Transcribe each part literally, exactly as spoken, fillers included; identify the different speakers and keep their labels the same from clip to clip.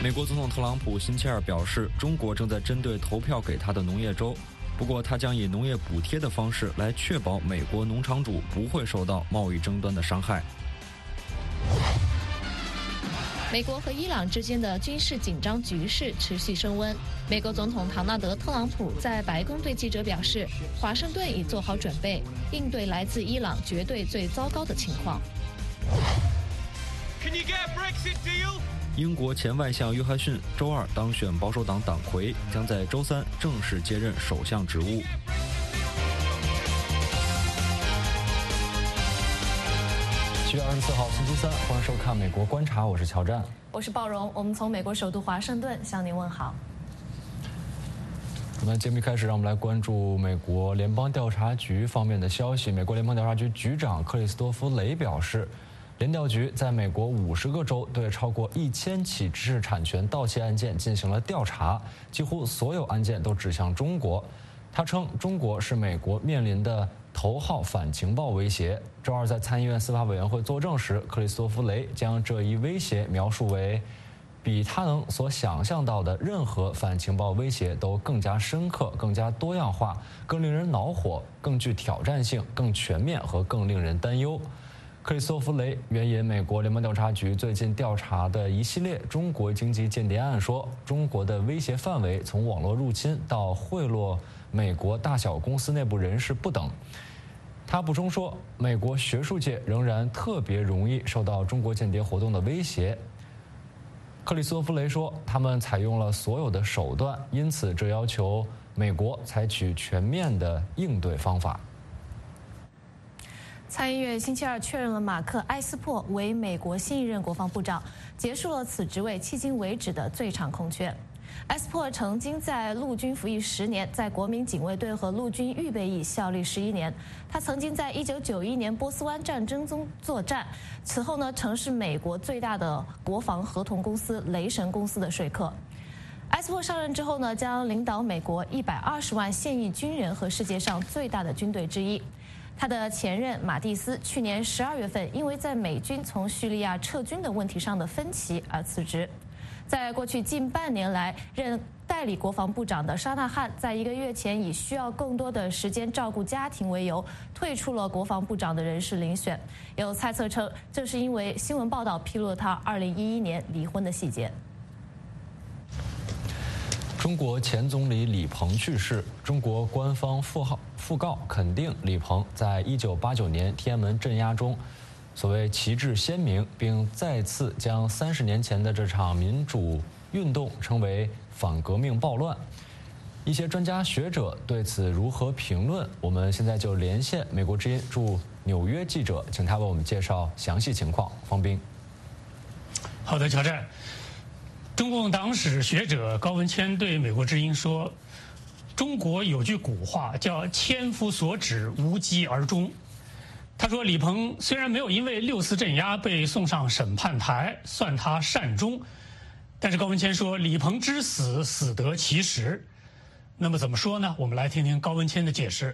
Speaker 1: 美国总统特朗普星期二表示，中国正在针对投票给他的农业州，不过他将以农业补贴的方式来确保美国农场主不会受到贸易争端的伤害。
Speaker 2: 美国和伊朗之间的军事紧张局势持续升温。美国总统唐纳德·特朗普在白宫对记者表示，华盛顿已做好准备，应对来自伊朗绝对最糟糕的情况。
Speaker 1: 英国前外相约翰逊周二当选保守党党魁，将在周三正式接任首相职务。七月二十四号星期三，欢迎收看《美国观察》，我是乔战，
Speaker 2: 我是鲍荣，我们从美国首都华盛顿向您问好。
Speaker 1: 那么节目一开始，让我们来关注美国联邦调查局方面的消息。美国联邦调查局局长克里斯多夫·雷表示，联调局在美国五十个州对超过一千起知识产权盗窃案件进行了调查，几乎所有案件都指向中国。他称，中国是美国面临的头号反情报威胁。周二在参议院司法委员会作证时，克里斯多夫·雷将这一威胁描述为比他能所想象到的任何反情报威胁都更加深刻、更加多样化、更令人恼火、更具挑战性、更全面和更令人担忧。克里斯托弗·雷援引美国联邦调查局最近调查的一系列中国经济间谍案说，中国的威胁范围从网络入侵到贿赂美国大小公司内部人士不等。他补充说，美国学术界仍然特别容易受到中国间谍活动的威胁。克里斯托弗·雷说，他们采用了所有的手段，因此这要求美国采取全面的应对方法。
Speaker 2: 参议院星期二确认了马克·埃斯珀为美国新一任国防部长，结束了此职位迄今为止的最长空缺。埃斯珀曾经在陆军服役十年，在国民警卫队和陆军预备役效力十一年。他曾经在一九九一年波斯湾战争中作战，此后呢，曾是美国最大的国防合同公司雷神公司的说客。埃斯珀上任之后呢，将领导美国一百二十万现役军人和世界上最大的军队之一。他的前任马蒂斯去年十二月份因为在美军从叙利亚撤军的问题上的分歧而辞职。在过去近半年来，任代理国防部长的沙纳汉在一个月前以需要更多的时间照顾家庭为由，退出了国防部长的人事遴选。有猜测称，这是因为新闻报道披露了他二零一一年离婚的细节。
Speaker 1: 中国前总理李鹏去世，中国官方讣号讣告肯定李鹏在一九八九年天安门镇压中所谓旗帜鲜明，并再次将三十年前的这场民主运动称为反革命暴乱。一些专家学者对此如何评论？我们现在就连线美国之音驻纽约记者，请他为我们介绍详细情况。方斌。
Speaker 3: 好的，乔战。中共党史学者高文谦对美国之音说，中国有句古话叫千夫所指，无疾而终。他说，李鹏虽然没有因为六四镇压被送上审判台，算他善终，但是高文谦说，李鹏之死死得其时。那么怎么说呢？我们来听听高文谦的解释。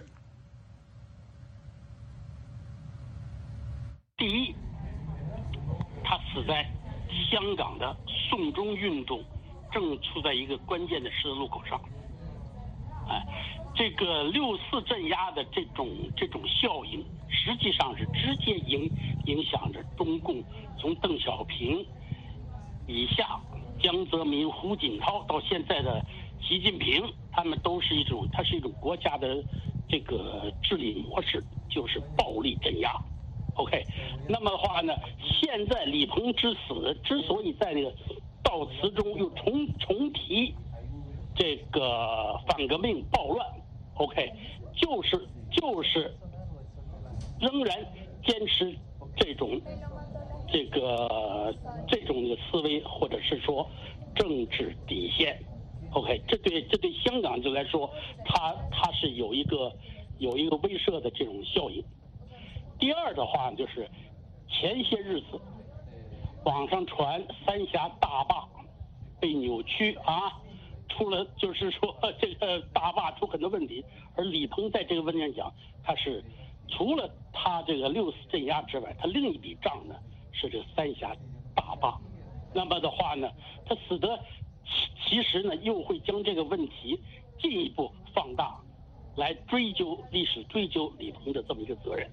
Speaker 4: 第一，他死在香港的送中运动正处在一个关键的十字路口上，哎，这个六四镇压的这种这种效应，实际上是直接影影响着中共从邓小平以下，江泽民、胡锦涛到现在的习近平，他们都是一种，它是一种国家的这个治理模式，就是暴力镇压。OK， 那么的话呢，现在李鹏之死之所以在这个悼词中又重重提这个反革命暴乱 ，OK， 就是就是仍然坚持这种这个这种的思维，或者是说政治底线 ，OK， 这对这对香港就来说，它它是有一个有一个威慑的这种效应。第二的话就是前些日子网上传三峡大坝被扭曲啊，出了就是说这个大坝出很多问题，而李鹏在这个问题上讲，他是除了他这个六四镇压之外，他另一笔账呢是这三峡大坝那么的话呢，它使得其实呢又会将这个问题进一步放大，来追究历史追究李鹏的这么一个责任。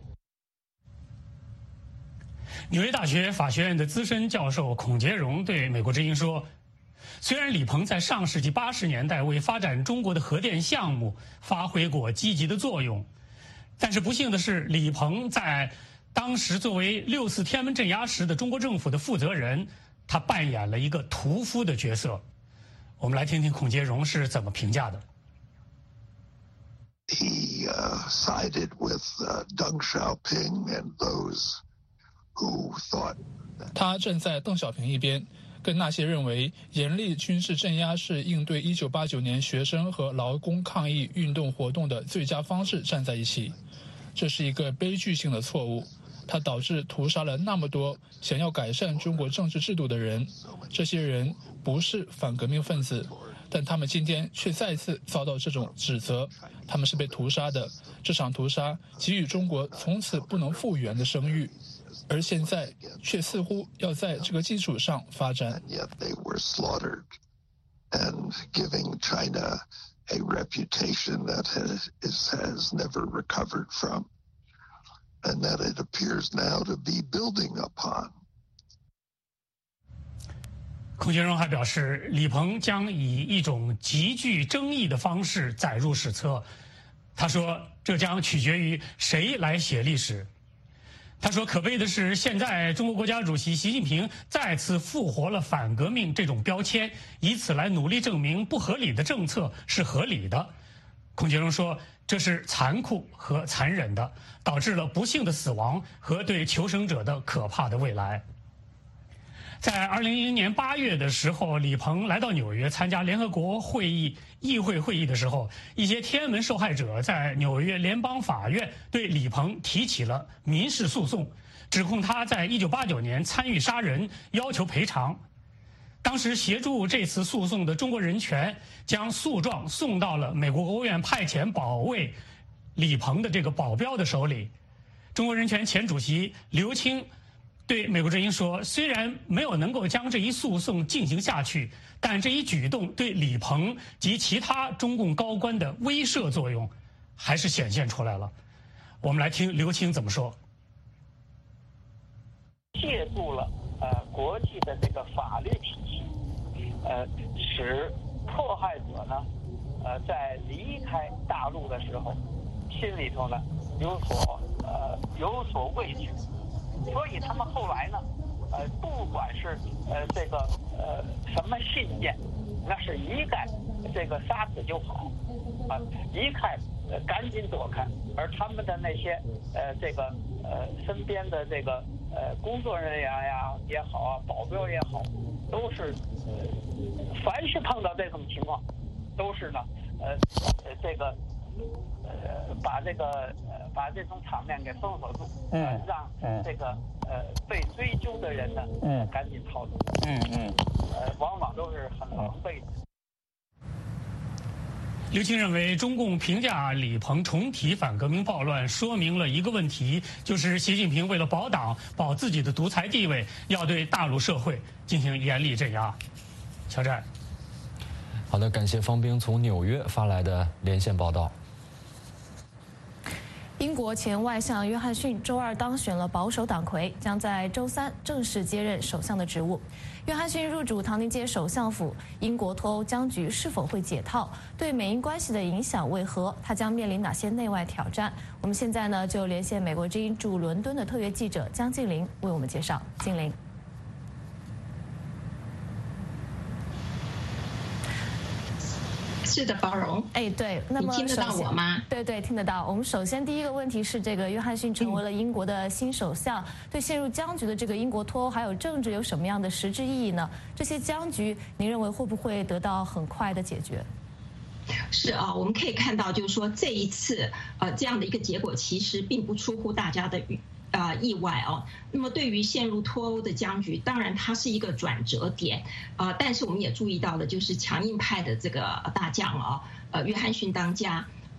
Speaker 3: 纽约大学法学院的资深教授孔杰荣对美国之音说，虽然李鹏在上世纪八十年代为发展中国的核电项目发挥过积极的作用，但是不幸的是，李鹏在当时作为六四天安门镇压时的中国政府的负责人，他扮演了一个屠夫的角色。我们来听听孔杰荣是怎么评价的。
Speaker 5: He uh, sided with uh, Deng Xiaoping and those who thought that...
Speaker 6: 他站在邓小平一边，跟那些认为严厉军事镇压是应对一九八九年学生和劳工抗议运动活动的最佳方式站在一起。这是一个悲剧性的错误，它导致屠杀了那么多想要改善中国政治制度的人。这些人不是反革命分子，但他们今天却再次遭到这种指责，他们是被屠杀的。这场屠杀给予中国从此不能复原的声誉，而现在却似乎要在这个基础上发展。
Speaker 5: And giving China a reputation that has, has never recovered from, and that it appears now to be building upon.
Speaker 3: 孔杰荣还表示，李鹏将以一种极具争议的方式载入史册。他说，这将取决于谁来写历史。他说，可悲的是，现在中国国家主席习近平再次复活了反革命这种标签，以此来努力证明不合理的政策是合理的。孔杰荣说，这是残酷和残忍的，导致了不幸的死亡和对求生者的可怕的未来。在二零一零年八月的时候，李鹏来到纽约参加联合国会议议会会议的时候，一些天安门受害者在纽约联邦法院对李鹏提起了民事诉讼，指控他在一九八九年参与杀人，要求赔偿。当时协助这次诉讼的中国人权将诉状送到了美国国务院派遣保卫李鹏的这个保镖的手里。中国人权前主席刘青对美国之音说，虽然没有能够将这一诉讼进行下去，但这一举动对李鹏及其他中共高官的威慑作用还是显现出来了。我们来听刘青怎么说。
Speaker 7: 借助了呃国际的这个法律体系，呃使迫害者呢呃在离开大陆的时候心里头呢有所呃有所畏惧。所以他们后来呢，呃，不管是呃这个呃什么信念，那是一概这个杀死就好，啊，一概呃赶紧躲开。而他们的那些呃这个呃身边的这个呃工作人员呀也好啊，保镖也好，都是呃凡是碰到这种情况，都是呢呃呃这个。呃，把这个呃，把这种场面给封锁住，嗯、呃，让这个呃被追究的人呢，嗯，赶紧逃走，嗯嗯，呃，往往都是很狼狈的。
Speaker 3: 刘青认为，中共评价李鹏重提反革命暴乱，说明了一个问题，就是习近平为了保党、保自己的独裁地位，要对大陆社会进行严厉镇压。乔战，
Speaker 1: 好的，感谢方冰从纽约发来的连线报道。
Speaker 2: 英国前外相约翰逊周二当选了保守党魁，将在周三正式接任首相的职务。约翰逊入主唐宁街首相府，英国脱欧僵局是否会解套？对美英关系的影响为何？他将面临哪些内外挑战？我们现在呢就连线美国之音驻伦敦的特约记者江静玲为我们介绍。静玲。
Speaker 8: 是的，包容。
Speaker 2: 哎，对，那么
Speaker 8: 你听得到我吗？
Speaker 2: 对对，听得到。我们首先第一个问题是，这个约翰逊成为了英国的新首相，嗯、对陷入僵局的这个英国脱欧还有政治有什么样的实质意义呢？这些僵局，您认为会不会得到很快的解决？
Speaker 8: 是啊，我们可以看到，就是说这一次呃这样的一个结果，其实并不出乎大家的预。啊、呃，意外哦。那么对于陷入脱欧的僵局，当然它是一个转折点啊、呃。但是我们也注意到了，就是强硬派的这个大将啊、哦，呃，约翰逊当家啊、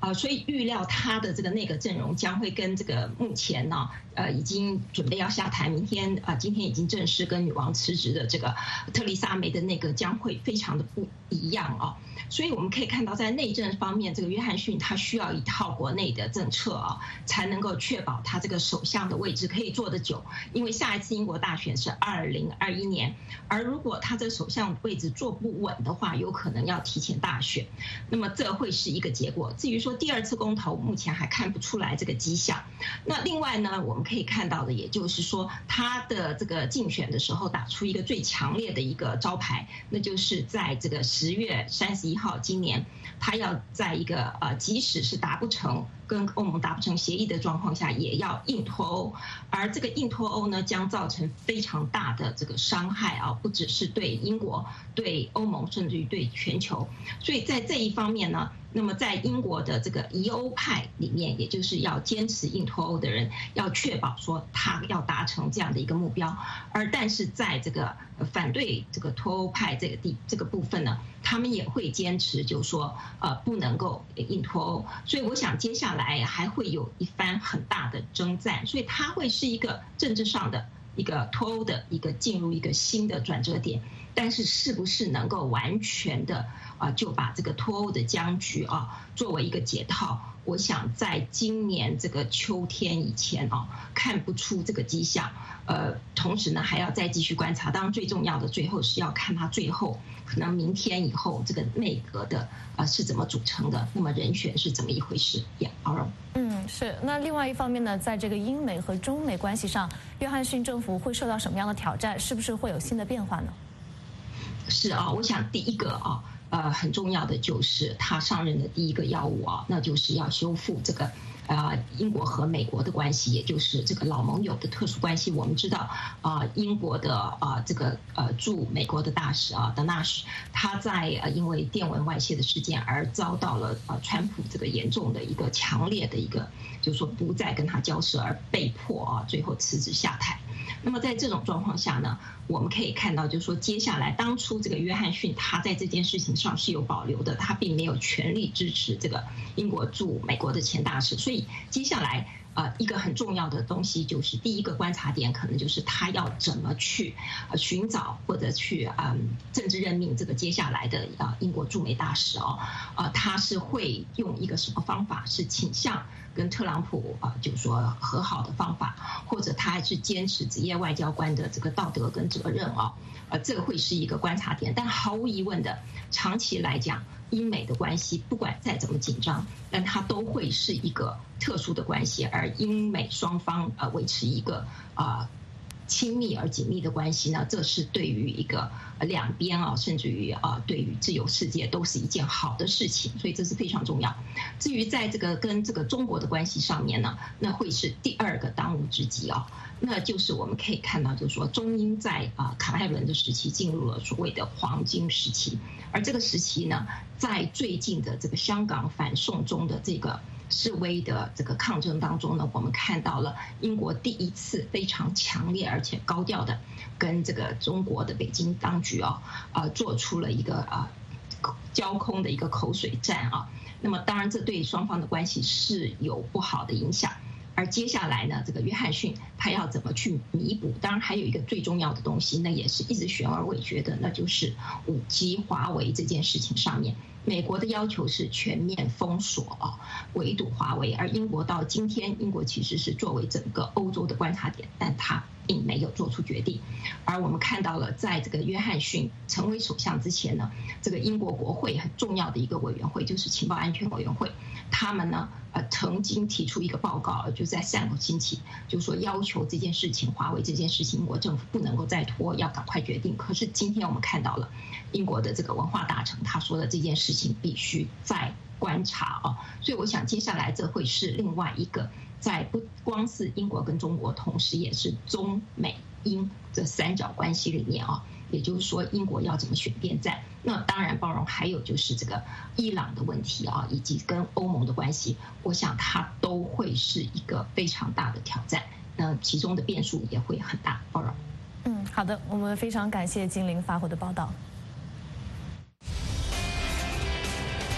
Speaker 8: 啊，所以预料他的这个内阁阵容将会跟这个目前呢，呃，已经准备要下台，明天啊，今天已经正式跟女王辞职的这个特丽莎梅的内阁将会非常的不一样啊。所以我们可以看到，在内政方面，这个约翰逊他需要一套国内的政策啊，才能够确保他这个首相的位置可以做得久。因为下一次英国大选是二零二一年，而如果他这首相位置坐不稳的话，有可能要提前大选，那么这会是一个结果。至于说第二次公投，目前还看不出来这个迹象。那另外呢，我们可以看到的，也就是说他的这个竞选的时候打出一个最强烈的一个招牌，那就是在这个十月三十一号今年，他要在一个呃，即使是达不成跟欧盟达不成协议的状况下，也要硬脱欧。而这个硬脱欧呢，将造成非常大的这个伤害啊，不只是对英国、对欧盟，甚至于对全球。所以在这一方面呢，那么在英国的这个疑欧派里面，也就是要坚持硬脱欧的人，要确保说他要达成这样的一个目标。而但是在这个反对这个脱欧派这个地这个部分呢，他们也会坚持，就是说呃不能够硬脱欧。所以我想接下来还会有一番很大的征战，所以它会是一个政治上的一个脱欧的一个进入一个新的转折点。但是是不是能够完全的啊就把这个脱欧的僵局啊作为一个解套，我想在今年这个秋天以前啊看不出这个迹象。呃，同时呢还要再继续观察。当然最重要的最后是要看他最后可能明天以后这个内阁的啊是怎么组成的，那么人选是怎么一回事呀？包容。
Speaker 2: 嗯，是。那另外一方面呢，在这个英美和中美关系上，约翰逊政府会受到什么样的挑战？是不是会有新的变化呢？
Speaker 8: 是啊，我想第一个啊，呃，很重要的就是他上任的第一个要务啊，那就是要修复这个呃英国和美国的关系，也就是这个老盟友的特殊关系。我们知道啊、呃，英国的啊、呃、这个呃驻美国的大使啊德纳什，他在呃因为电文外泄的事件而遭到了呃川普这个严重的一个强烈的一个，就是说不再跟他交涉，而被迫啊最后辞职下台。那么在这种状况下呢，我们可以看到，就是说接下来当初这个约翰逊他在这件事情上是有保留的，他并没有全力支持这个英国驻美国的前大使，所以接下来呃一个很重要的东西就是第一个观察点，可能就是他要怎么去呃寻找或者去嗯政治任命这个接下来的啊英国驻美大使哦，呃他是会用一个什么方法，是倾向跟特朗普啊，就是说和好的方法，或者他还是坚持职业外交官的这个道德跟责任啊，呃，这个会是一个观察点。但毫无疑问的，长期来讲，英美的关系不管再怎么紧张，但它都会是一个特殊的关系，而英美双方呃维持一个啊。亲密而紧密的关系呢，这是对于一个两边啊，甚至于啊，对于自由世界都是一件好的事情，所以这是非常重要。至于在这个跟这个中国的关系上面呢，那会是第二个当务之急啊，那就是我们可以看到，就是说中英在啊卡麦伦的时期进入了所谓的黄金时期，而这个时期呢，在最近的这个香港反送中的这个示威的这个抗争当中呢，我们看到了英国第一次非常强烈而且高调的跟这个中国的北京当局啊，呃，做出了一个啊交空的一个口水战啊。那么当然这对双方的关系是有不好的影响。而接下来呢，这个约翰逊他要怎么去弥补？当然还有一个最重要的东西，那也是一直悬而未决的，那就是五 G 华为这件事情上面，美国的要求是全面封锁啊，围堵华为，而英国到今天，英国其实是作为整个欧洲的观察点，但它并没有做出决定。而我们看到了，在这个约翰逊成为首相之前呢，这个英国国会很重要的一个委员会就是情报安全委员会，他们呢呃曾经提出一个报告，就在上个星期，就说要求这件事情，华为这件事情，英国政府不能够再拖，要赶快决定。可是今天我们看到了英国的这个文化大臣他说的这件事情必须再观察啊，所以我想接下来这会是另外一个在不光是英国跟中国，同时也是中美英这三角关系里面啊，也就是说英国要怎么选边站。那当然包容还有就是这个伊朗的问题啊，以及跟欧盟的关系，我想它都会是一个非常大的挑战，那其中的变数也会很大。包容。
Speaker 2: 嗯，好的，我们非常感谢金玲发回的报道。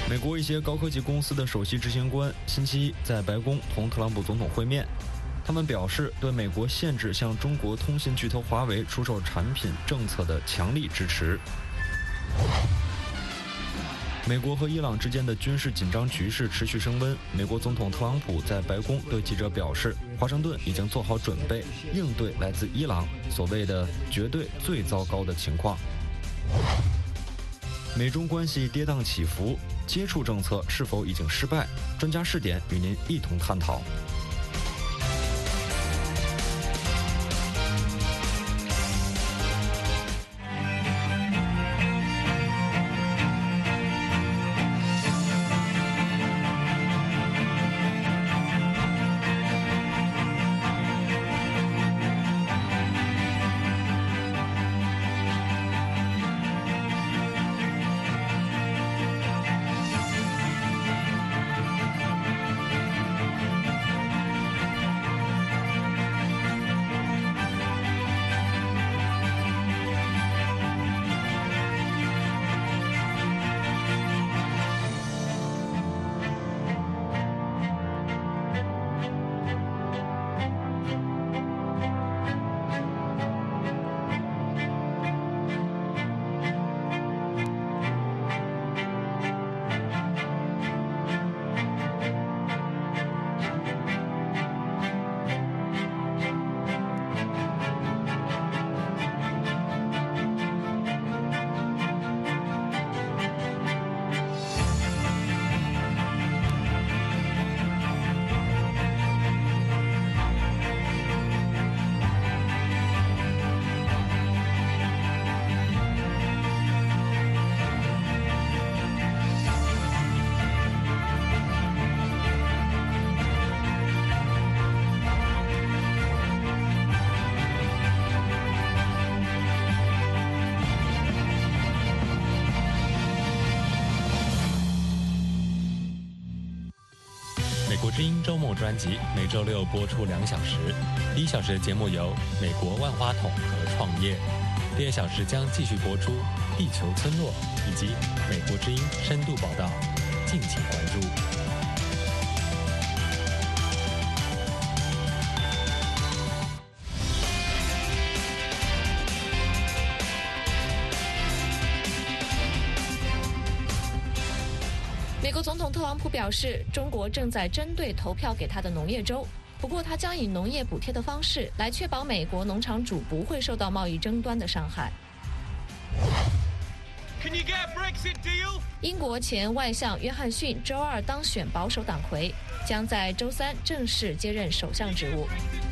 Speaker 1: 美国一些高科技公司的首席执行官星期一在白宫同特朗普总统会面，他们表示对美国限制向中国通信巨头华为出售产品政策的强力支持。美国和伊朗之间的军事紧张局势持续升温。美国总统特朗普在白宫对记者表示，华盛顿已经做好准备应对来自伊朗所谓的绝对最糟糕的情况。美中关系跌宕起伏，接触政策是否已经失败？专家视点与您一同探讨。
Speaker 9: 美国之音周末专辑每周六播出两小时，第一小时的节目由美国万花筒和创业，第二小时将继续播出地球村落以及美国之音深度报道，敬请关注。
Speaker 2: 美国总统特朗普表示，中国正在针对投票给他的农业州，不过他将以农业补贴的方式来确保美国农场主不会受到贸易争端的伤害。英国前外相约翰逊周二当选保守党魁，将在周三正式接任首相职务。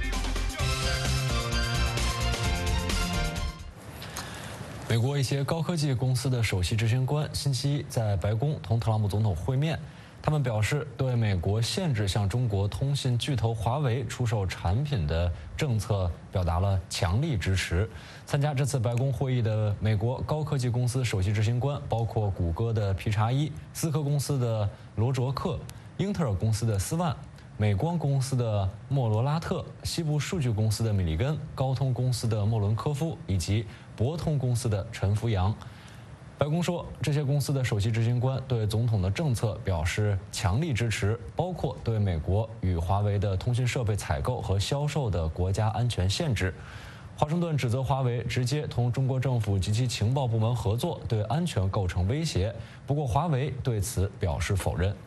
Speaker 1: 美国一些高科技公司的首席执行官星期一在白宫同特朗普总统会面，他们表示对美国限制向中国通信巨头华为出售产品的政策表达了强力支持。参加这次白宫会议的美国高科技公司首席执行官包括谷歌的皮查伊、思科公司的罗卓克、英特尔公司的斯万、美光公司的莫罗拉特、西部数据公司的米利根、高通公司的莫伦科夫以及博通公司的陈福阳。白宫说，这些公司的首席执行官对总统的政策表示强力支持，包括对美国与华为的通讯设备采购和销售的国家安全限制。华盛顿指责华为直接同中国政府及其情报部门合作，对安全构成威胁。不过，华为对此表示否认。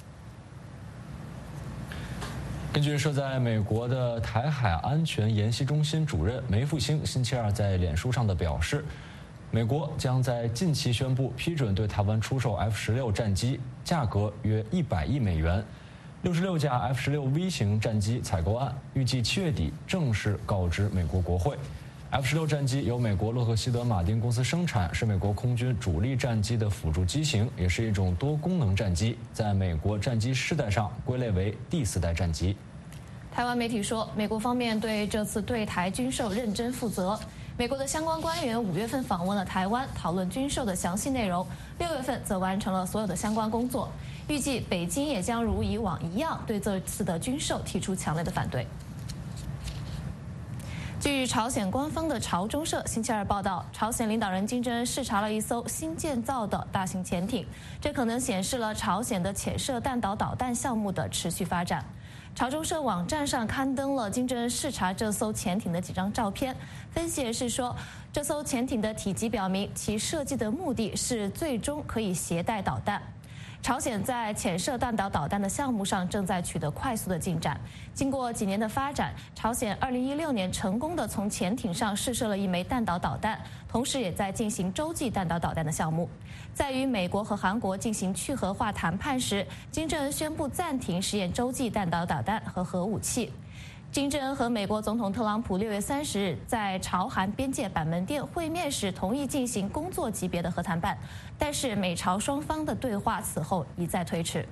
Speaker 1: 根据设在美国的台海安全研习中心主任梅复兴星期二在脸书上的表示，美国将在近期宣布批准对台湾出售 F 十六战机，价格约一百亿美元。六十六架 F 十六 V 型战机采购案预计七月底正式告知美国国会。F 十六战机由美国洛克希德马丁公司生产，是美国空军主力战机的辅助机型，也是一种多功能战机，在美国战机世代上归类为第四代战机。
Speaker 2: 台湾媒体说，美国方面对这次对台军售认真负责。美国的相关官员五月份访问了台湾，讨论军售的详细内容，六月份则完成了所有的相关工作。预计北京也将如以往一样对这次的军售提出强烈的反对。 据朝鲜官方的朝中社星期二报道，朝鲜领导人金正恩视察了一艘新建造的大型潜艇，这可能显示了朝鲜的潜射弹道导弹项目的持续发展。朝中社网站上刊登了金正恩视察这艘潜艇的几张照片，分析人士说，这艘潜艇的体积表明其设计的目的是最终可以携带导弹。朝鲜在潜射弹道导弹的项目上正在取得快速的进展。经过几年的发展，朝鲜二零一六年成功的从潜艇上试射了一枚弹道导弹，同时也在进行洲际弹道导弹的项目。在与美国和韩国进行去核化谈判时，金正恩宣布暂停实验洲际弹道导弹和核武器。金正恩和美国总统特朗普六月三十日在朝韩边界板门店会面时，同意进行工作级别的核谈判，但是美朝双方的对话此后一再推迟。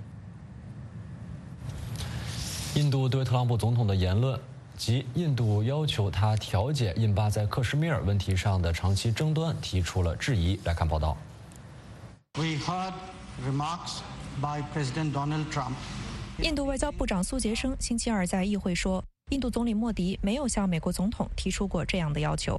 Speaker 1: 印度对特朗普总统的言论及印度要求他调解印巴在克什米尔问题上的长期争端提出了质疑。来看报道。
Speaker 10: We heard remarks by President Donald Trump.
Speaker 11: 印度外交部长苏杰生星期二在议会说，印度总理莫迪没有向美国总统提出过这样的要求。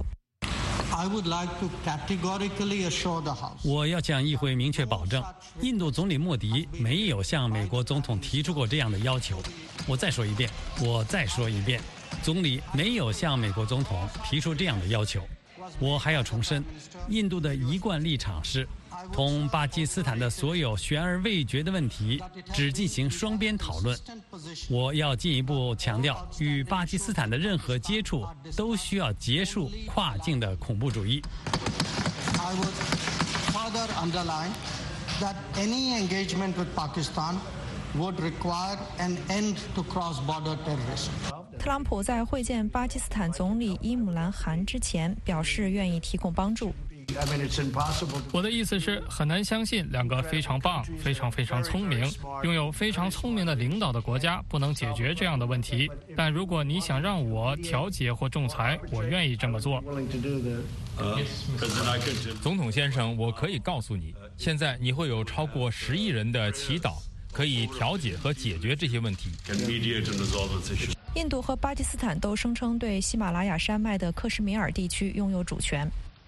Speaker 12: 我要向议会明确保证，印度总理莫迪没有向美国总统提出过这样的要求。我再说一遍，我再说一遍，总理没有向美国总统提出这样的要求。我还要重申，印度的一贯立场是，同巴基斯坦的所有悬而未决的问题只进行双边讨论。我要进一步强调，与巴基斯坦的任何接触都需要结束跨境的恐怖主义。
Speaker 10: I would further underline that any engagement with Pakistan would require an end to cross-border terrorism.
Speaker 11: 特朗普在会见巴基斯坦总理伊姆兰汗之前表示愿意提供帮助。
Speaker 13: 我的意思是，很难相信两个非常棒、非常非常聪明、拥有非常聪明的领导的国家不能解决这样的问题。但如果你想让我调解或仲裁，我愿意这么做。
Speaker 14: 总统先生，我可以告诉你，现在你会有超过十亿人的祈祷，可以调解和解决这些问题。
Speaker 11: 印度和巴基斯坦都声称对喜马拉雅山脉的克什米尔地区拥有主权。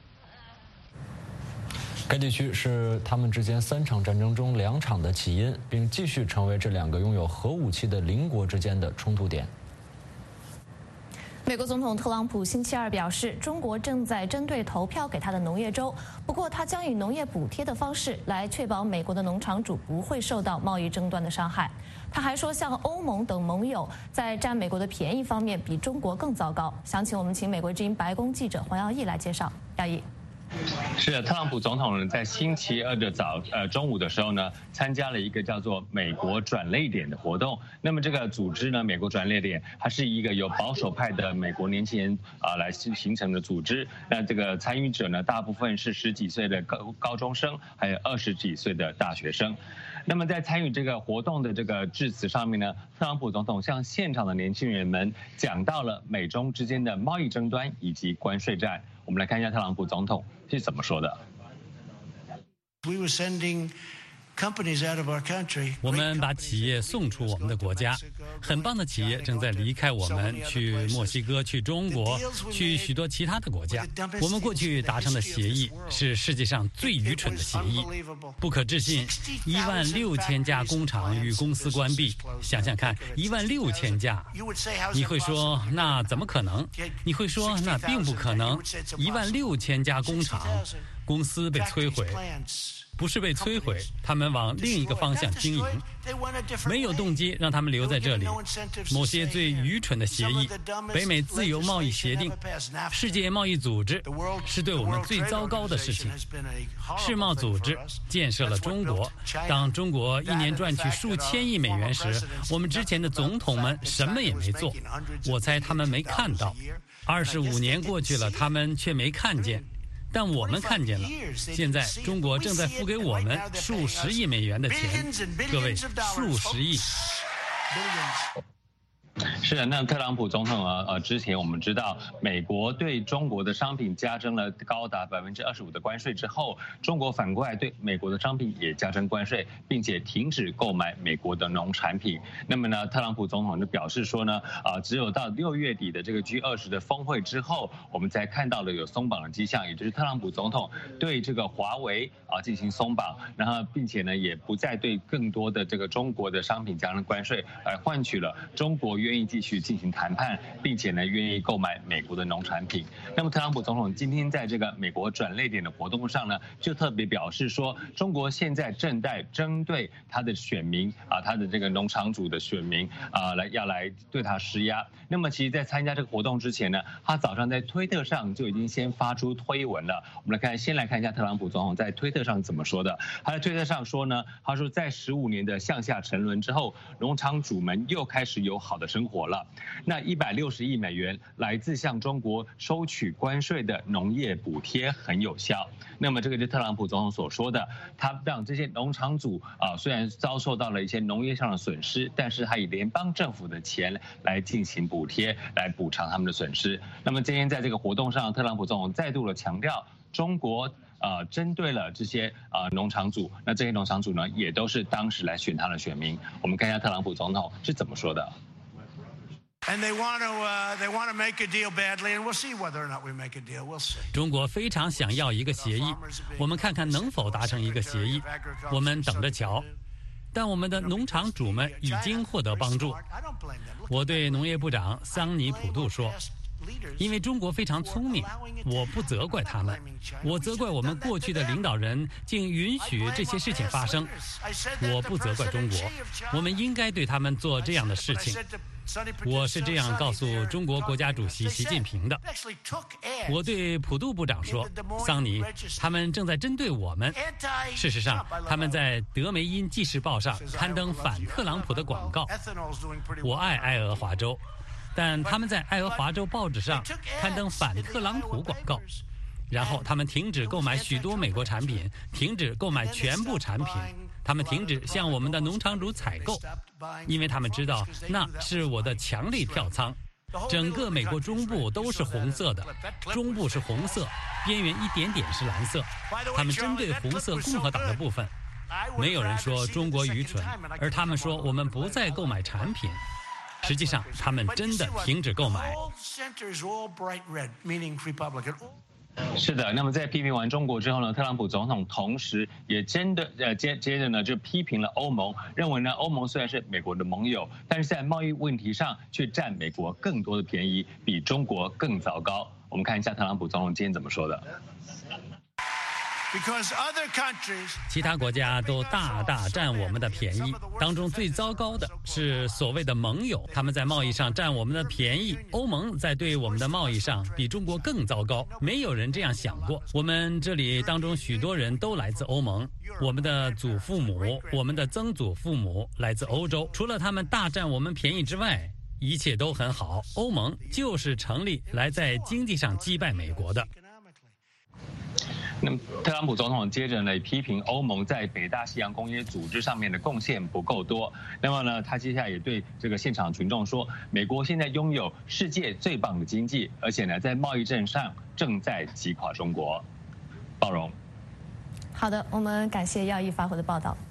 Speaker 1: 该地区是他们之间三场战争中两场的起因，并继续成为这两个拥有核武器的邻国之间的冲突点。
Speaker 2: 美国总统特朗普星期二表示，中国正在针对投票给他的农业州，不过他将以农业补贴的方式来确保美国的农场主不会受到贸易争端的伤害。他还说，像欧盟等盟友在占美国的便宜方面比中国更糟糕。详情我们请美国之音白宫记者黄耀义来介绍。耀义。
Speaker 15: 是的，特朗普总统在星期二的早呃中午的时候呢，参加了一个叫做美国转捩点的活动。那么这个组织呢，美国转捩点，它是一个由保守派的美国年轻人啊、呃、来形成的组织。那这个参与者呢，大部分是十几岁的高高中生，还有二十几岁的大学生。那么在参与这个活动的这个致辞上面呢，特朗普总统向现场的年轻人们讲到了美中之间的贸易争端以及关税战。我们来看一下特朗普总统是怎么说的。
Speaker 12: 我们把企业送出我们的国家，很棒的企业正在离开我们，去墨西哥、去中国、去许多其他的国家。我们过去达成的协议是世界上最愚蠢的协议，不可置信，一万六千家工厂与公司关闭。想想看，一万六千家，你会说那怎么可能？你会说那并不可能，一万六千家工厂、公司被摧毁。不是被摧毁，他们往另一个方向经营，没有动机让他们留在这里。某些最愚蠢的协议，北美自由贸易协定、世界贸易组织，是对我们最糟糕的事情。世贸组织建设了中国，当中国一年赚取数千亿美元时，我们之前的总统们什么也没做。我猜他们没看到，二十五年过去了，他们却没看见。但我们看见了，现在中国正在付给我们数十亿美元的钱，各位，数十亿。
Speaker 15: 是的，那特朗普总统呢？呃，之前我们知道，美国对中国的商品加征了高达百分之二十五的关税之后，中国反过来对美国的商品也加征关税，并且停止购买美国的农产品。那么呢，特朗普总统就表示说呢，啊、呃，只有到六月底的这个 G 二十的峰会之后，我们才看到了有松绑的迹象，也就是特朗普总统对这个华为啊、呃、进行松绑，然后并且呢，也不再对更多的这个中国的商品加征关税，来换取了中国愿意继续进行谈判，并且呢愿意购买美国的农产品。那么特朗普总统今天在这个美国转捩点的活动上呢，就特别表示说，中国现在正在针对他的选民啊，他的这个农场主的选民啊，来要来对他施压。那么其实，在参加这个活动之前呢，他早上在推特上就已经先发出推文了。我们来看，先来看一下特朗普总统在推特上怎么说的。他在推特上说呢，他说在十五年的向下沉沦之后，农场主们又开始有好的生活了。那一百六十亿美元来自向中国收取关税的农业补贴很有效。那么这个就是特朗普总统所说的，他让这些农场主啊，虽然遭受到了一些农业上的损失，但是他以联邦政府的钱来进行补贴，来补偿他们的损失。那么今天在这个活动上，特朗普总统再度的强调，中国呃针对了这些呃农场主，那这些农场主呢，也都是当时来选他的选民。我们看一下特朗普总统是怎么说的。
Speaker 12: 中国非常想要一个协议，我们看看能否达成一个协议，我们等着瞧。但我们的农场主们已经获得帮助。我对农业部长桑尼普杜说，因为中国非常聪明，我不责怪他们，我责怪我们过去的领导人竟允许这些事情发生。我不责怪中国，我们应该对他们做这样的事情。我是这样告诉中国国家主席习近平的。我对普杜部长说，桑尼，他们正在针对我们。事实上，他们在德梅因纪事报上刊登反特朗普的广告。我爱爱俄华州，但他们在爱俄华州报纸上刊登反特朗普广告。然后他们停止购买许多美国产品，停止购买全部产品。他们停止向我们的农场主采购，因为他们知道那是我的强力票仓。整个美国中部都是红色的，中部是红色，边缘一点点是蓝色。他们针对红色共和党的部分。没有人说中国愚蠢，而他们说我们不再购买产品。实际上，他们真的停止购买。
Speaker 15: 是的，那么在批评完中国之后呢，特朗普总统同时也真的呃接接着呢就批评了欧盟，认为呢欧盟虽然是美国的盟友，但是在贸易问题上却占美国更多的便宜，比中国更糟糕。我们看一下特朗普总统今天怎么说的。
Speaker 12: 其他国家都大大占我们的便宜，当中最糟糕的是所谓的盟友，他们在贸易上占我们的便宜。欧盟在对我们的贸易上比中国更糟糕，没有人这样想过。我们这里当中许多人都来自欧盟，我们的祖父母、我们的曾祖父母来自欧洲，除了他们大占我们便宜之外，一切都很好。欧盟就是成立来在经济上击败美国的。
Speaker 15: 那么，特朗普总统接着呢批评欧盟在北大西洋公约组织上面的贡献不够多。那么呢，他接下来也对这个现场群众说，美国现在拥有世界最棒的经济，而且呢，在贸易战上正在击垮中国。包容。
Speaker 2: 好的，我们感谢耀一发回的报道。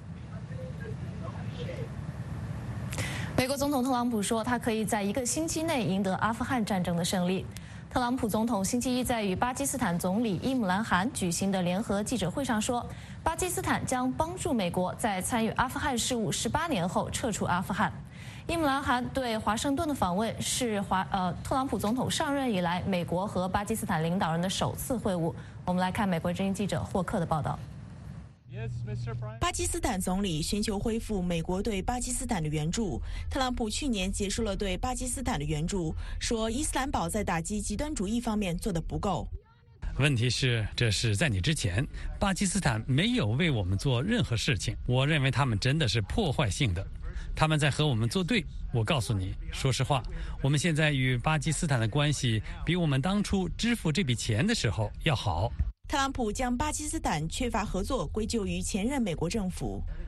Speaker 2: 美国总统特朗普说，他可以在一个星期内赢得阿富汗战争的胜利。特朗普总统星期一在与巴基斯坦总理伊姆兰汗举行的联合记者会上说，巴基斯坦将帮助美国在参与阿富汗事务十八年后撤出阿富汗。伊姆兰汗对华盛顿的访问是华呃特朗普总统上任以来美国和巴基斯坦领导人的首次会晤。我们来看美国之音记者霍克的报道。
Speaker 16: 巴基斯坦总理寻求恢复美国对巴基斯坦的援助。特朗普去年结束了对巴基斯坦的援助，说伊斯兰堡在打击极端主义方面做得不够。
Speaker 12: 问题是，这是在你之前，巴基斯坦没有为我们做任何事情。我认为他们真的是破坏性的，他们在和我们作对。我告诉你，说实话，我们现在与巴基斯坦的关系比我们当初支付这笔钱的时候要好。
Speaker 16: 特朗普将巴基斯坦缺乏合作归咎于前任美国政府。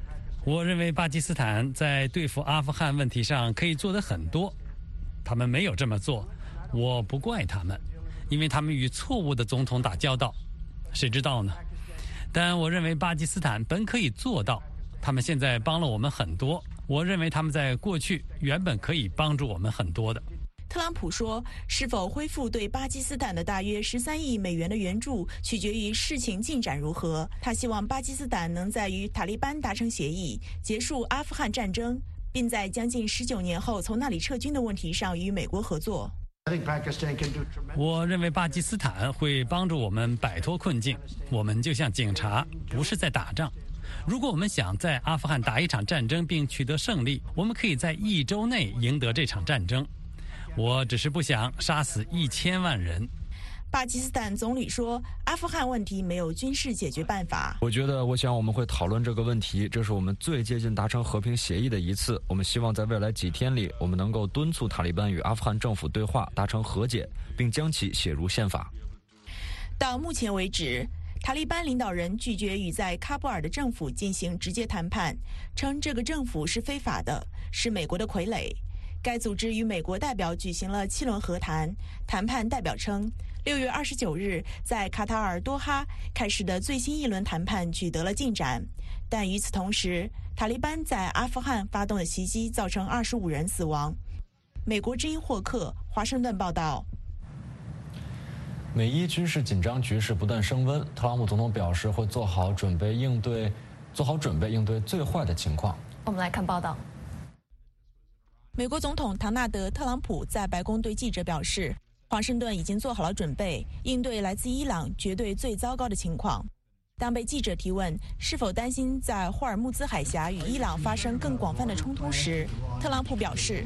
Speaker 12: 我认为巴基斯坦在对付阿富汗问题上可以做得很多，他们没有这么做，我不怪他们，因为他们与错误的总统打交道，谁知道呢？但我认为巴基斯坦本可以做到，他们现在帮了我们很多，我认为他们在过去原本可以帮助我们很多的。
Speaker 16: 特朗普说，是否恢复对巴基斯坦的大约十三亿美元的援助，取决于事情进展如何。他希望巴基斯坦能在与塔利班达成协议，结束阿富汗战争，并在将近十九年后从那里撤军的问题上与美国合作。
Speaker 12: 我认为巴基斯坦会帮助我们摆脱困境。我们就像警察，不是在打仗。如果我们想在阿富汗打一场战争并取得胜利，我们可以在一周内赢得这场战争。我只是不想杀死一千万人。
Speaker 16: 巴基斯坦总理说，阿富汗问题没有军事解决办法。
Speaker 1: 我觉得，我想我们会讨论这个问题，这是我们最接近达成和平协议的一次。我们希望在未来几天里，我们能够敦促塔利班与阿富汗政府对话，达成和解，并将其写入宪法。
Speaker 16: 到目前为止，塔利班领导人拒绝与在喀布尔的政府进行直接谈判，称这个政府是非法的，是美国的傀儡。该组织与美国代表举行了七轮和谈，谈判代表称，六月二十九日在卡塔尔多哈开始的最新一轮谈判取得了进展，但与此同时，塔利班在阿富汗发动的袭击造成二十五人死亡。美国之音霍克，华盛顿报道。
Speaker 1: 美伊军事紧张局势不断升温，特朗普总统表示会做好准备应对，做好准备应对最坏的情况。
Speaker 2: 我们来看报道。
Speaker 16: 美国总统唐纳德·特朗普在白宫对记者表示，华盛顿已经做好了准备，应对来自伊朗绝对最糟糕的情况。当被记者提问是否担心在霍尔木兹海峡与伊朗发生更广泛的冲突时，特朗普表示，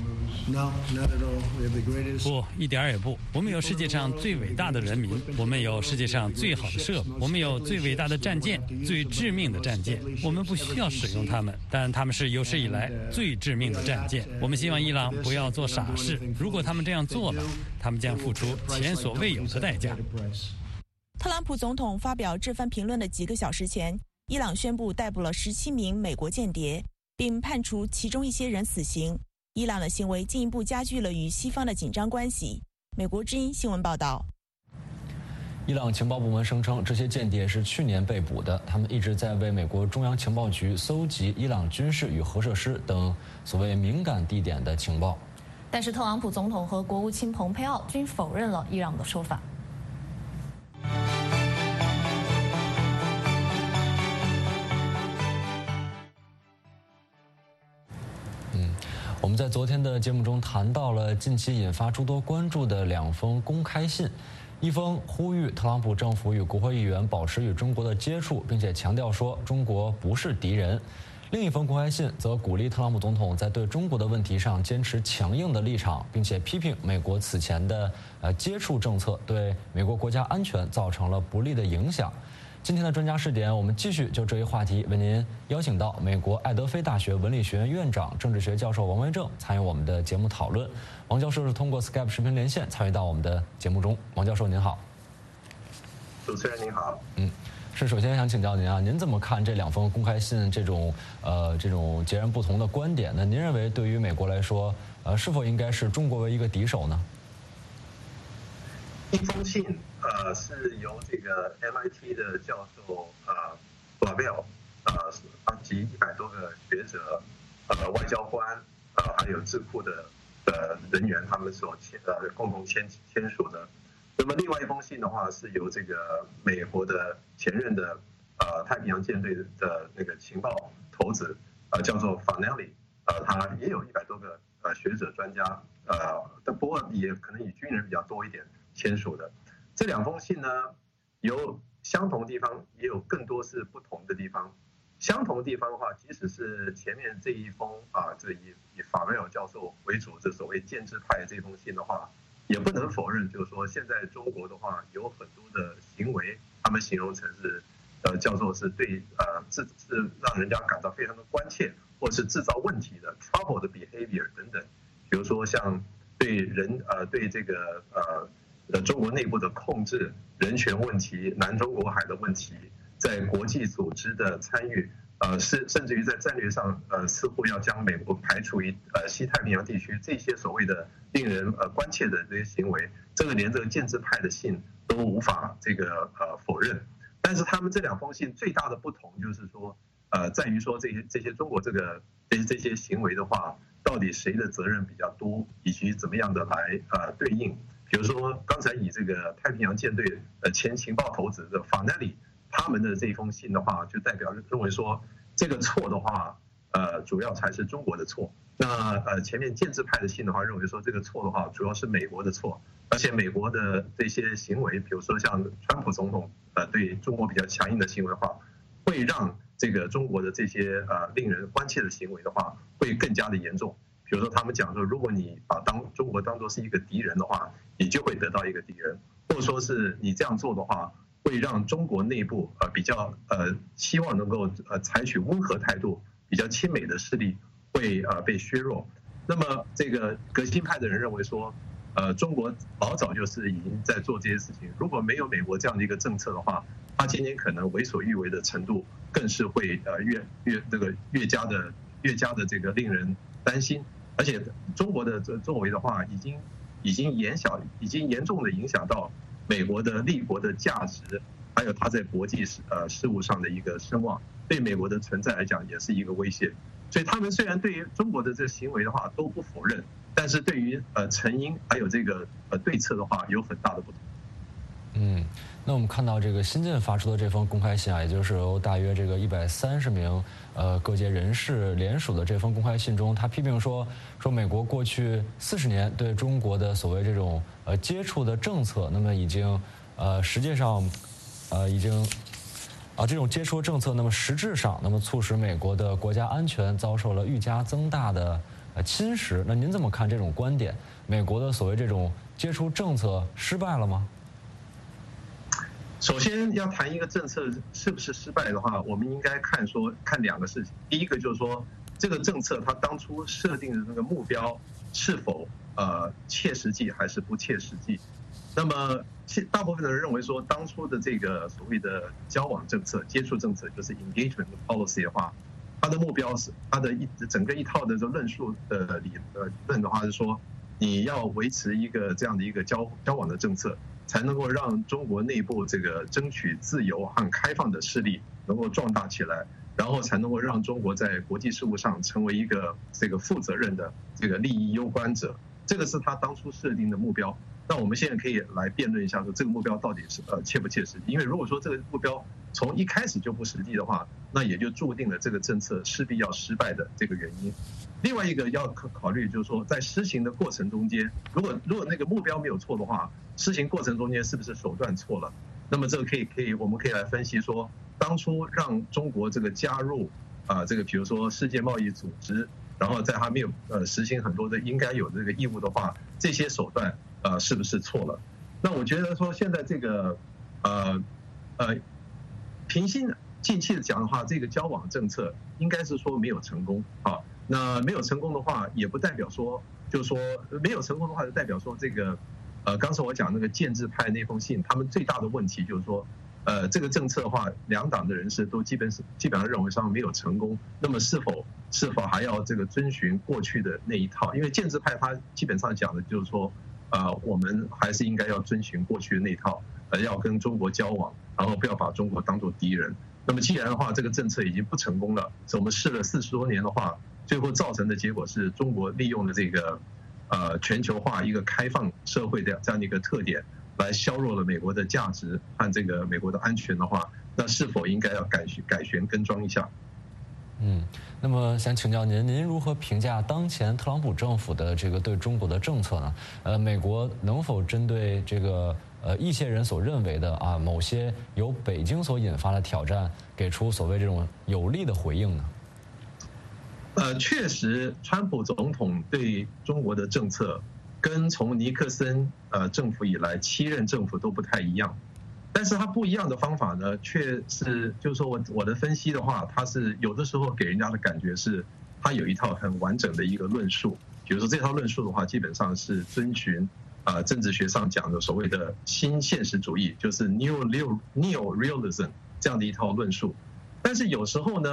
Speaker 12: 不，一点也不。我们有世界上最伟大的人民，我们有世界上最好的设备，我们有最伟大的战舰，最致命的战舰。我们不需要使用它们，但它们是有史以来最致命的战舰。我们希望伊朗不要做傻事，如果他们这样做了，他们将付出前所未有的代价。
Speaker 16: 特朗普总统发表这番评论的几个小时前，伊朗宣布逮捕了十七名美国间谍，并判处其中一些人死刑。伊朗的行为进一步加剧了与西方的紧张关系。美国之音新闻报道。
Speaker 1: 伊朗情报部门声称，这些间谍是去年被捕的，他们一直在为美国中央情报局搜集伊朗军事与核设施等所谓敏感地点的情报。
Speaker 2: 但是特朗普总统和国务卿蓬佩奥均否认了伊朗的说法。
Speaker 1: 我们在昨天的节目中谈到了近期引发诸多关注的两封公开信，一封呼吁特朗普政府与国会议员保持与中国的接触，并且强调说中国不是敌人；另一封公开信则鼓励特朗普总统在对中国的问题上坚持强硬的立场，并且批评美国此前的呃接触政策对美国国家安全造成了不利的影响。今天的专家视点，我们继续就这一话题为您邀请到美国爱德菲大学文理学院院长、政治学教授王维正参与我们的节目讨论。王教授是通过 Skype 视频连线参与到我们的节目中。王教授您好。
Speaker 17: 主持人您好。
Speaker 1: 嗯，是首先想请教您啊，您怎么看这两封公开信这种呃这种截然不同的观点呢？您认为对于美国来说，呃是否应该视中国为一个敌手呢？
Speaker 17: 一封信，呃，是由这个 M I T 的教授呃 Blavell 呃及一百多个学者、呃外交官、呃还有智库的呃人员他们所签呃共同签签署的。那么另外一封信的话，是由这个美国的前任的呃太平洋舰队的那个情报头子呃叫做 Fanelli， 呃他也有一百多个呃学者专家呃，但不过也可能以军人比较多一点。签署的这两封信呢，有相同的地方，也有更多是不同的地方。相同的地方的话，即使是前面这一封啊，这以以法瑞尔教授为主，这所谓建制派这封信的话，也不能否认，就是说现在中国的话有很多的行为，他们形容成是呃叫做是对呃是是让人家感到非常的关切，或是制造问题的 trouble 的 behavior 等等，比如说像对人呃对这个呃。呃，中国内部的控制、人权问题、南中国海的问题，在国际组织的参与， 呃，是甚至于在战略上，呃，似乎要将美国排除于呃西太平洋地区，这些所谓的令人呃关切的这些行为，这个连这个建制派的信都无法这个呃否认。但是他们这两封信最大的不同就是说，呃，在于说这些这些中国这个这些这些行为的话，到底谁的责任比较多，以及怎么样的来呃对应。比如说刚才以这个太平洋舰队呃前情报头子的法奈里。他们的这一封信的话，就代表认为说，这个错的话，呃，主要才是中国的错。那呃，前面建制派的信的话，认为说这个错的话，主要是美国的错，而且美国的这些行为，比如说像川普总统呃对中国比较强硬的行为的话，会让这个中国的这些呃令人关切的行为的话，会更加的严重。比如说他们讲说，如果你把当中国当作是一个敌人的话，你就会得到一个敌人，或者说是你这样做的话。会让中国内部呃比较呃希望能够呃采取温和态度、比较亲美的势力会呃被削弱。那么这个革新派的人认为说，呃中国老早就是已经在做这些事情，如果没有美国这样的一个政策的话，他今天可能为所欲为的程度更是会呃越越这个越加的越加的这个令人担心。而且中国的这作为的话，已经已经严小已经严重的影响到。美国的立国的价值，还有它在国际事呃事务上的一个声望，对美国的存在来讲也是一个威胁。所以他们虽然对于中国的这个行为的话都不否认，但是对于呃成因还有这个呃对策的话有很大的不同。
Speaker 1: 嗯，那我们看到这个新近发出的这封公开信啊，也就是由大约这个一百三十名呃各界人士联署的这封公开信中，他批评说说美国过去四十年对中国的所谓这种呃接触的政策，那么已经呃实际上呃已经啊这种接触政策，那么实质上那么促使美国的国家安全遭受了愈加增大的呃侵蚀。那您怎么看这种观点？美国的所谓这种接触政策失败了吗？
Speaker 17: 首先要谈一个政策是不是失败的话，我们应该看说看两个事情。第一个就是说，这个政策它当初设定的那个目标是否呃切实际还是不切实际。那么大部分的人认为说，当初的这个所谓的交往政策、接触政策，就是 engagement policy 的话，它的目标是它的一整个一套的这论述的理呃论的话是说，你要维持一个这样的一个交交往的政策。才能够让中国内部这个争取自由和开放的势力能够壮大起来，然后才能够让中国在国际事务上成为一个这个负责任的这个利益攸关者。这个是他当初设定的目标。那我们现在可以来辩论一下，说这个目标到底是呃切不切实际？因为如果说这个目标从一开始就不实际的话，那也就注定了这个政策势必要失败的这个原因。另外一个要考虑就是说，在施行的过程中间，如果如果那个目标没有错的话，施行过程中间是不是手段错了？那么这个可以可以我们可以来分析说，当初让中国这个加入啊、呃、这个比如说世界贸易组织，然后在他没有呃实行很多的应该有的这个义务的话，这些手段呃是不是错了？那我觉得说现在这个呃呃平心静气的讲的话，这个交往政策应该是说没有成功啊。那没有成功的话，也不代表说，就是说没有成功的话，就代表说这个，呃，刚才我讲那个建制派那封信，他们最大的问题就是说，呃，这个政策的话，两党的人士都基本是基本上认为上没有成功。那么是否是否还要这个遵循过去的那一套？因为建制派他基本上讲的就是说，呃，我们还是应该要遵循过去的那一套，呃，要跟中国交往，然后不要把中国当作敌人。那么既然的话，这个政策已经不成功了，我们试了四十多年的话。最后造成的结果是中国利用了这个，呃，全球化一个开放社会的这样的一个特点，来削弱了美国的价值和这个美国的安全的话，那是否应该要改改弦更装一下？
Speaker 1: 嗯，那么想请教您，您如何评价当前特朗普政府的这个对中国的政策呢？呃，美国能否针对这个呃一些人所认为的啊某些由北京所引发的挑战，给出所谓这种有力的回应呢？
Speaker 17: 呃，确实，川普总统对中国的政策跟从尼克森呃政府以来七任政府都不太一样，但是他不一样的方法呢，却是就是说我我的分析的话，他是有的时候给人家的感觉是，他有一套很完整的一个论述，比如说这套论述的话，基本上是遵循啊、呃、政治学上讲的所谓的新现实主义，就是 neo neo realism 这样的一套论述，但是有时候呢。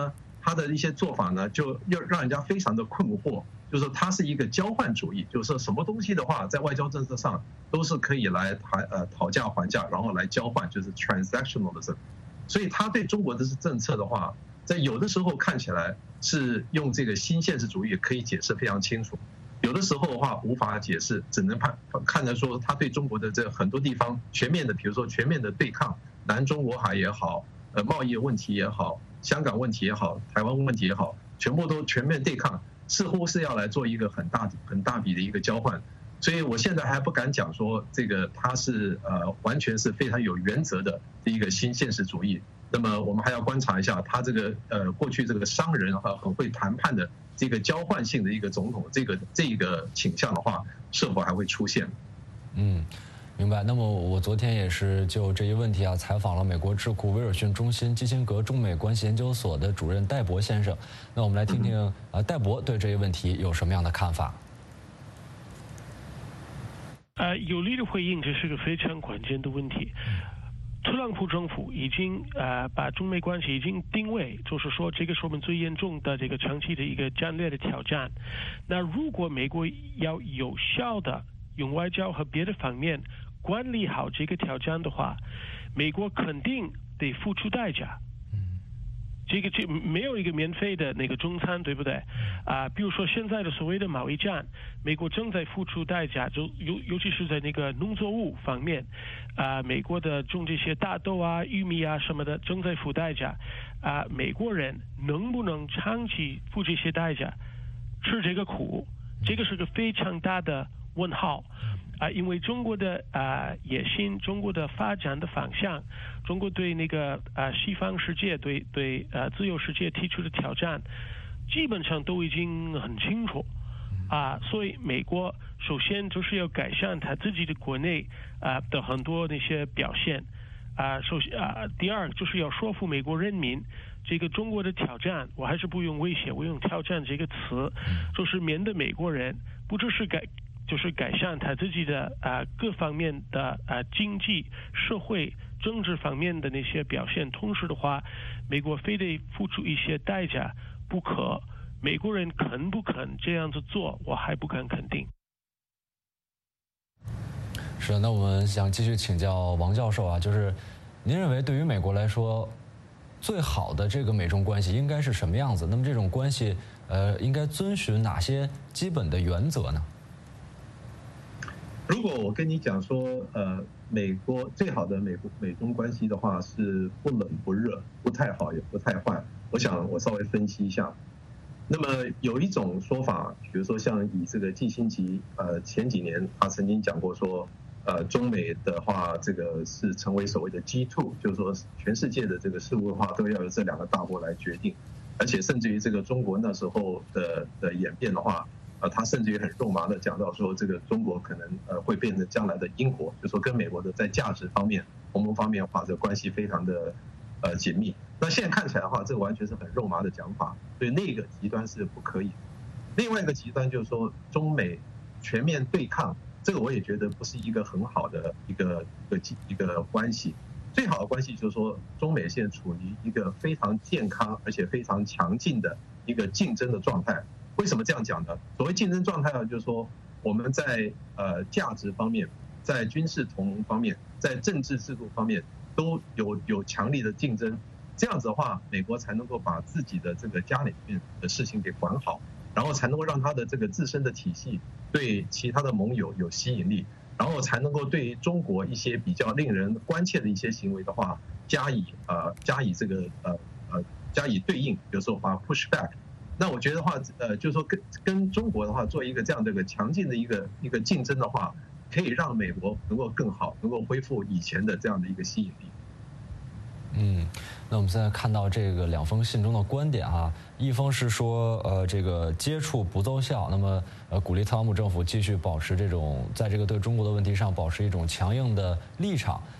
Speaker 17: 他的一些做法呢，就要让人家非常的困惑，就是说他是一个交换主义，就是说什么东西的话，在外交政策上都是可以来谈呃讨价还价，然后来交换，就是 transactionalism。所以他对中国的政策的话，在有的时候看起来是用这个新现实主义可以解释非常清楚，有的时候的话无法解释，只能看看得说他对中国的这很多地方全面的，比如说全面的对抗，南中国海也好，呃贸易问题也好，香港问题也好，台湾问题也好，全部都全面对抗，似乎是要来做一个很大很大笔的一个交换。所以我现在还不敢讲说这个他是呃完全是非常有原则的一个新现实主义。那么我们还要观察一下他这个呃过去这个商人哈很会谈判的这个交换性的一个总统这个这个倾向的话，是否还会出现？
Speaker 1: 嗯。明白。那么我昨天也是就这一问题啊，采访了美国智库威尔逊中心基辛格中美关系研究所的主任戴博先生。那我们来听听呃戴博对这一问题有什么样的看法。
Speaker 18: 呃，有力的回应，这是个非常关键的问题。特朗普政府已经呃把中美关系已经定位，就是说这个是我们最严重的这个长期的一个战略的挑战。那如果美国要有效的用外交和别的方面管理好这个挑战的话，美国肯定得付出代价。这个这没有一个免费的那个中餐，对不对？啊、呃，比如说现在的所谓的贸易战，美国正在付出代价，就尤尤其是在那个农作物方面，啊、呃，美国的种这些大豆啊、玉米啊什么的正在付代价，啊、呃，美国人能不能长期付这些代价，吃这个苦，这个是个非常大的问号。啊、呃，因为中国的啊、呃、野心，中国的发展的方向，中国对那个啊、呃、西方世界对对呃自由世界提出的挑战，基本上都已经很清楚啊、呃，所以美国首先就是要改善他自己的国内啊、呃、的很多那些表现啊、呃，首先啊、呃，第二就是要说服美国人民，这个中国的挑战，我还是不用威胁，我用挑战这个词，就是免得美国人不只是改。就是改善他自己的啊、呃、各方面的啊、呃、经济、社会、政治方面的那些表现，同时的话，美国非得付出一些代价不可。美国人肯不肯这样子做，我还不敢肯定。
Speaker 1: 是的，那我们想继续请教王教授啊，就是您认为对于美国来说，最好的这个美中关系应该是什么样子？那么这种关系，呃，应该遵循哪些基本的原则呢？
Speaker 17: 如果我跟你讲说，呃，美国最好的美国美中关系的话是不冷不热，不太好也不太坏，我想我稍微分析一下。那么有一种说法，比如说像以这个季辛吉，呃，前几年他曾经讲过说，呃，中美的话这个是成为所谓的 G 二， 就是说全世界的这个事务的话都要由这两个大国来决定，而且甚至于这个中国那时候的的演变的话。呃，他甚至于很肉麻的讲到说，这个中国可能呃会变成将来的英国，就说跟美国的在价值方面、同盟方面的话，这个关系非常的呃紧密。那现在看起来的话，这个完全是很肉麻的讲法，所以那个极端是不可以。另外一个极端就是说，中美全面对抗，这个我也觉得不是一个很好的一个一个一个关系。最好的关系就是说，中美现在处于一个非常健康而且非常强劲的一个竞争的状态。为什么这样讲呢？所谓竞争状态呢，就是说我们在呃价值方面，在军事同盟方面，在政治制度方面都有有强力的竞争。这样子的话，美国才能够把自己的这个家里面的事情给管好，然后才能够让他的这个自身的体系对其他的盟友有吸引力，然后才能够对于中国一些比较令人关切的一些行为的话，加以呃加以这个呃呃加以对应，比如说把 push back。那我觉得的话，呃，就是说跟跟中国的话做一个这样的一个强劲的一个一个竞争的话，可以让美国能够更好，能够恢复以前的这样的一个吸引力。
Speaker 1: 嗯，那我们现在看到这个两封信中的观点啊，一封是说，呃，这个接触不奏效，那么呃，鼓励特朗普政府继续保持这种在这个对中国的问题上保持一种强硬的立场。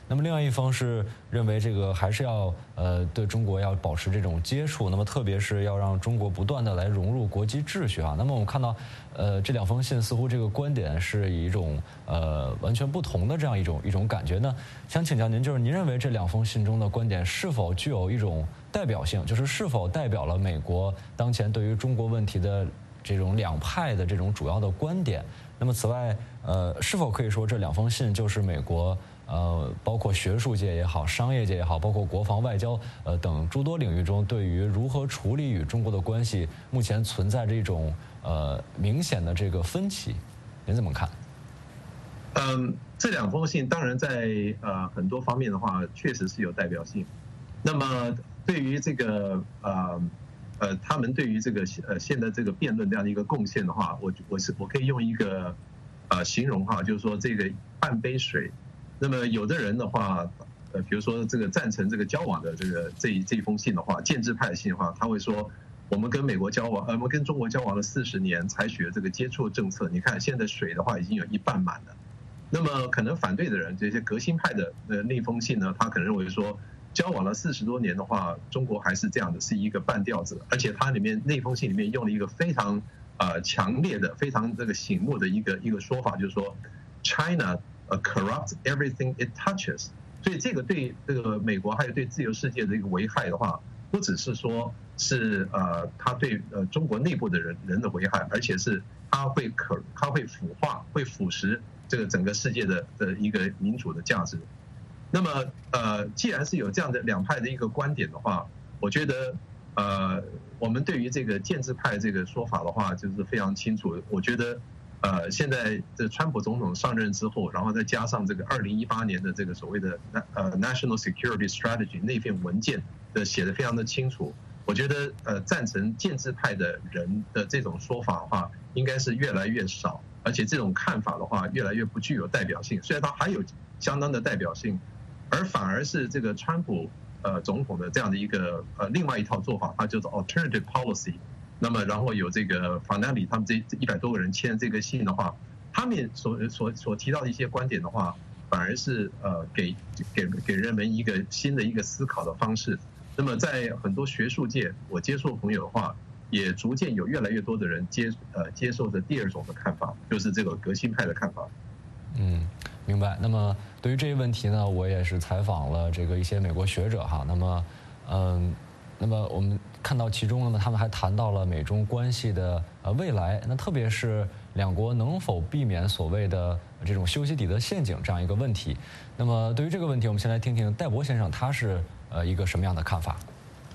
Speaker 1: 那么另外一方是认为这个还是要呃对中国要保持这种接触，那么特别是要让中国不断的来融入国际秩序啊。那么我们看到呃这两封信似乎这个观点是以一种呃完全不同的这样一种一种感觉呢。想请教您，就是您认为这两封信中的观点是否具有一种代表性，就是是否代表了美国当前对于中国问题的这种两派的这种主要的观点？那么此外，呃，是否可以说这两封信就是美国呃，包括学术界也好，商业界也好，包括国防、外交呃等诸多领域中，对于如何处理与中国的关系，目前存在着一种呃明显的这个分歧，您怎么看？
Speaker 17: 嗯，这两封信当然在呃很多方面的话，确实是有代表性。那么对于这个呃。呃，他们对于这个呃现在这个辩论这样的一个贡献的话，我我是我可以用一个呃形容哈，就是说这个半杯水。那么有的人的话，呃，比如说这个赞成这个交往的这个这一这一封信的话，建制派的信的话，他会说我们跟美国交往，呃，我们跟中国交往了四十年，采取了这个接触政策。你看现在水的话已经有一半满了。那么可能反对的人，这些革新派的呃那封信呢，他可能认为说，交往了四十多年的话，中国还是这样的，是一个半吊子。而且它里面那封信里面用了一个非常呃强烈的、非常这个醒目的一个一个说法，就是说 ，China corrupts everything it touches。所以这个对这个美国还有对自由世界的一个危害的话，不只是说是呃它对呃中国内部的人人的危害，而且是它会可它会腐化、会腐蚀这个整个世界的的一个民主的价值。那么，呃，既然是有这样的两派的一个观点的话，我觉得，呃，我们对于这个建制派这个说法的话，就是非常清楚。我觉得，呃，现在这川普总统上任之后，然后再加上这个二零一八年的这个所谓的呃 National Security Strategy 那份文件的写得非常的清楚。我觉得，呃，赞成建制派的人的这种说法的话，应该是越来越少，而且这种看法的话，越来越不具有代表性。虽然它还有相当的代表性。而反而是这个川普呃总统的这样的一个呃另外一套做法，它叫做 alternative policy。那么然后有这个 Fanelli 他们这一百多个人签这个信的话，他们所所所提到的一些观点的话，反而是呃给给给人们一个新的一个思考的方式。那么在很多学术界，我接触朋友的话，也逐渐有越来越多的人接呃接受着第二种的看法，就是这个革新派的看法。
Speaker 1: 嗯。明白。那么对于这一问题呢，我也是采访了这个一些美国学者哈。那么，嗯，那么我们看到其中，那么他们还谈到了美中关系的呃未来，那特别是两国能否避免所谓的这种修昔底德陷阱这样一个问题。那么对于这个问题，我们先来听听戴博先生他是呃一个什么样的看法。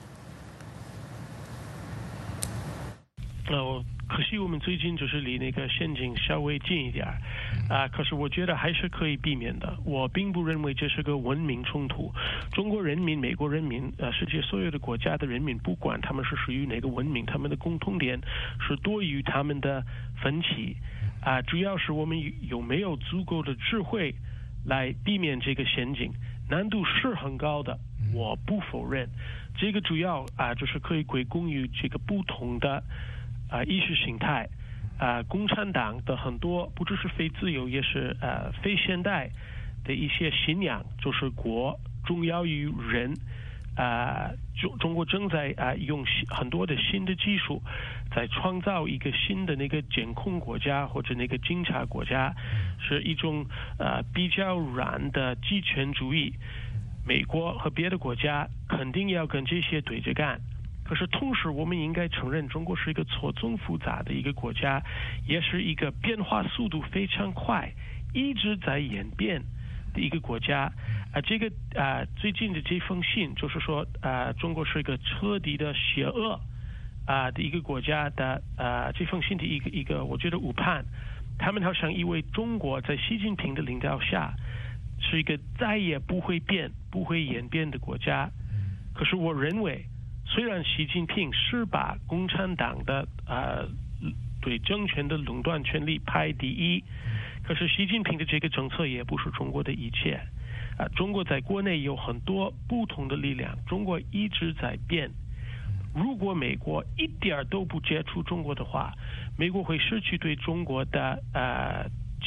Speaker 18: 哦，可惜我们最近就是离那个陷阱稍微近一点儿，啊，可是我觉得还是可以避免的。我并不认为这是个文明冲突。中国人民、美国人民、呃，世界所有的国家的人民，不管他们是属于哪个文明，他们的共同点是多于他们的分歧。啊，主要是我们有没有足够的智慧来避免这个陷阱，难度是很高的，我不否认。这个主要啊，就是可以归功于这个不同的。啊，意识形态，啊，共产党的很多不只是非自由，也是呃非现代的一些信仰，就是国重要于人，啊，中中国正在啊用很多的新的技术，在创造一个新的那个监控国家或者那个警察国家，是一种呃比较软的极权主义。美国和别的国家肯定要跟这些对着干。可是同时我们应该承认，中国是一个错综复杂的一个国家，也是一个变化速度非常快一直在演变的一个国家。啊，这个啊最近的这封信就是说啊，中国是一个彻底的邪恶啊的一个国家的啊这封信的一个一个我觉得误判。他们好像以为中国在习近平的领导下是一个再也不会变不会演变的国家。可是我认为，虽然习近平是把共产党的呃对政权的垄断权力排第一，可是习近平的这个政策也不是中国的一切。啊、呃，中国在国内有很多不同的力量，中国一直在变。如果美国一点都不接触中国的话，美国会失去对中国的呃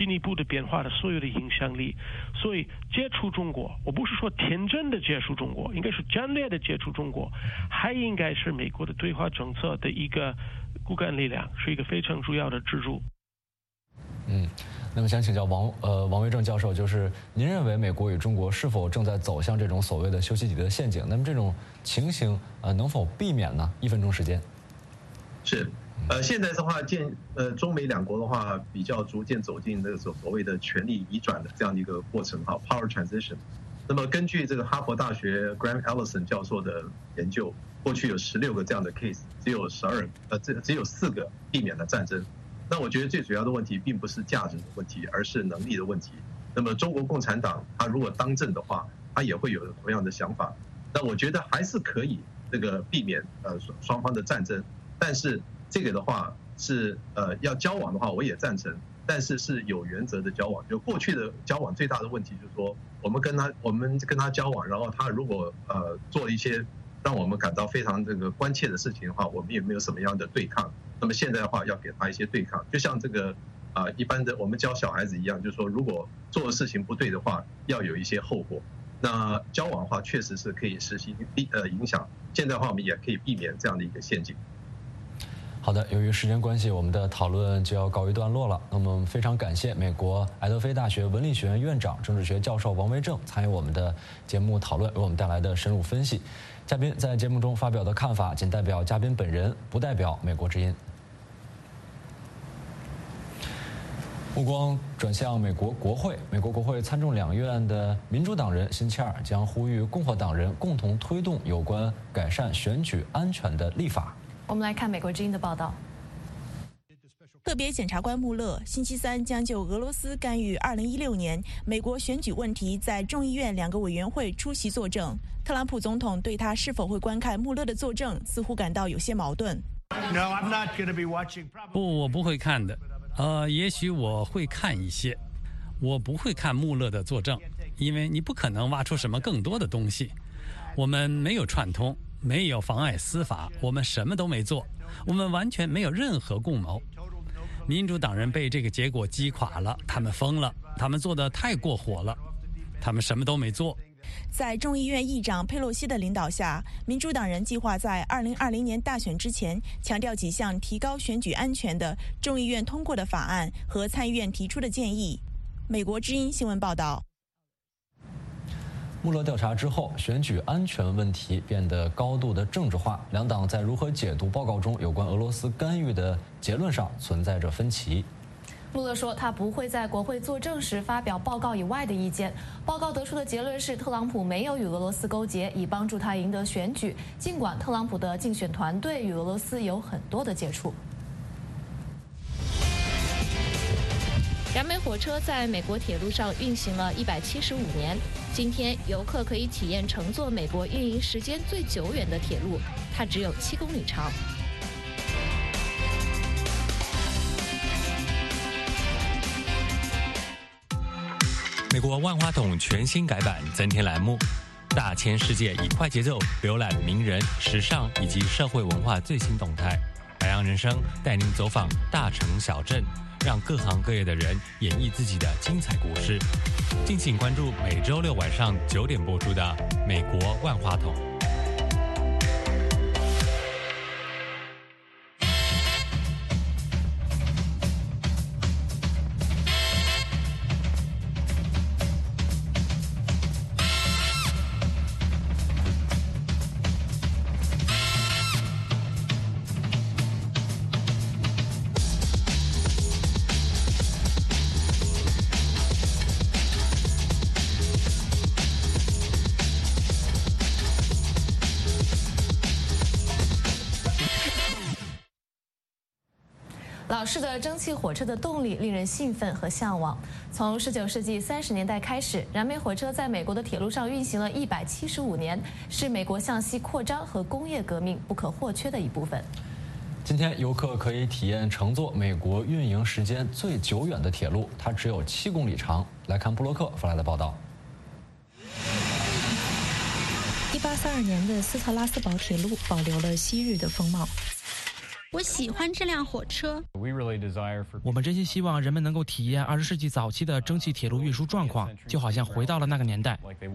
Speaker 18: 进一步的变化的所有的影响力。所以接触中国，我不是说天真的接触中国，应该是战略的接触中国，还应该是美国的对华政策的一个骨干力量，是一个非常重要的支柱。
Speaker 1: 嗯，那么想请教王呃王维正教授，就是您认为美国与中国是否正在走向这种所谓的修昔底德的陷阱？那么这种情形呃能否避免呢？一分钟时间。
Speaker 17: 是，呃，现在的话，见呃中美两国的话，比较逐渐走进那个所所谓的权力移转的这样的一个过程哈 ，power transition。那么根据这个哈佛大学 Graham Allison 教授的研究，过去有十六个这样的 case， 只有十二呃只只有四个避免了战争。那我觉得最主要的问题并不是价值的问题，而是能力的问题。那么中国共产党他如果当政的话，他也会有同样的想法。那我觉得还是可以这个避免呃双方的战争，但是这个的话是呃要交往的话，我也赞成，但是是有原则的交往。就过去的交往最大的问题就是说，我们跟他我们跟他交往，然后他如果呃做了一些让我们感到非常这个关切的事情的话，我们也没有什么样的对抗。那么现在的话，要给他一些对抗，就像这个啊、呃、一般的我们教小孩子一样，就是说，如果做的事情不对的话，要有一些后果。那交往的话，确实是可以实行呃影响。现在的话，我们也可以避免这样的一个陷阱。
Speaker 1: 好的，由于时间关系，我们的讨论就要告一段落了。那么非常感谢美国埃德菲大学文理学院院长、政治学教授王维正参与我们的节目讨论，为我们带来的深入分析。嘉宾在节目中发表的看法仅代表嘉宾本人，不代表美国之音。目光转向美国国会，美国国会参众两院的民主党人星期二将呼吁共和党人共同推动有关改善选举安全的立法。
Speaker 2: 我们来看美国之音的报道。
Speaker 16: 特别检察官穆勒星期三将就俄罗斯干预二零一六年美国选举问题在众议院两个委员会出席作证。特朗普总统对他是否会观看穆勒的作证似乎感到有些矛盾。
Speaker 12: 不，我不会看的。呃，也许我会看一些。我不会看穆勒的作证，因为你不可能挖出什么更多的东西。我们没有串通，没有妨碍司法，我们什么都没做，我们完全没有任何共谋。民主党人被这个结果击垮了，他们疯了，他们做得太过火了，他们什么都没做。
Speaker 16: 在众议院议长佩洛西的领导下，民主党人计划在二零二零年大选之前强调几项提高选举安全的众议院通过的法案和参议院提出的建议。美国之音新闻报道。
Speaker 1: 穆勒调查之后，选举安全问题变得高度的政治化，两党在如何解读报告中有关俄罗斯干预的结论上存在着分歧。
Speaker 2: 穆勒说，他不会在国会作证时发表报告以外的意见。报告得出的结论是，特朗普没有与俄罗斯勾结，以帮助他赢得选举。尽管特朗普的竞选团队与俄罗斯有很多的接触。燃煤火车在美国铁路上运行了一百七十五年。今天，游客可以体验乘坐美国运营时间最久远的铁路，它只有七公里长。
Speaker 9: 美国万花筒全新改版增添栏目，大千世界以快节奏浏览名人、时尚以及社会文化最新动态。百样人生带您走访大城小镇，让各行各业的人演绎自己的精彩故事。敬请关注每周六晚上九点播出的《美国万花筒》。
Speaker 2: 老式的蒸汽火车的动力令人兴奋和向往。从十九世纪三十年代开始，燃煤火车在美国的铁路上运行了一百七十五年，是美国向西扩张和工业革命不可或缺的一部分。
Speaker 1: 今天，游客可以体验乘坐美国运营时间最久远的铁路，它只有七公里长。来看布洛克发来的报道。
Speaker 11: 一八三二年的斯特拉斯堡铁路保留了昔日的风貌。
Speaker 19: 我喜欢这辆火车。
Speaker 20: 我们真心希望人们能够体验二十世纪早期的蒸汽铁路运输状况，就好像回到了那个年代。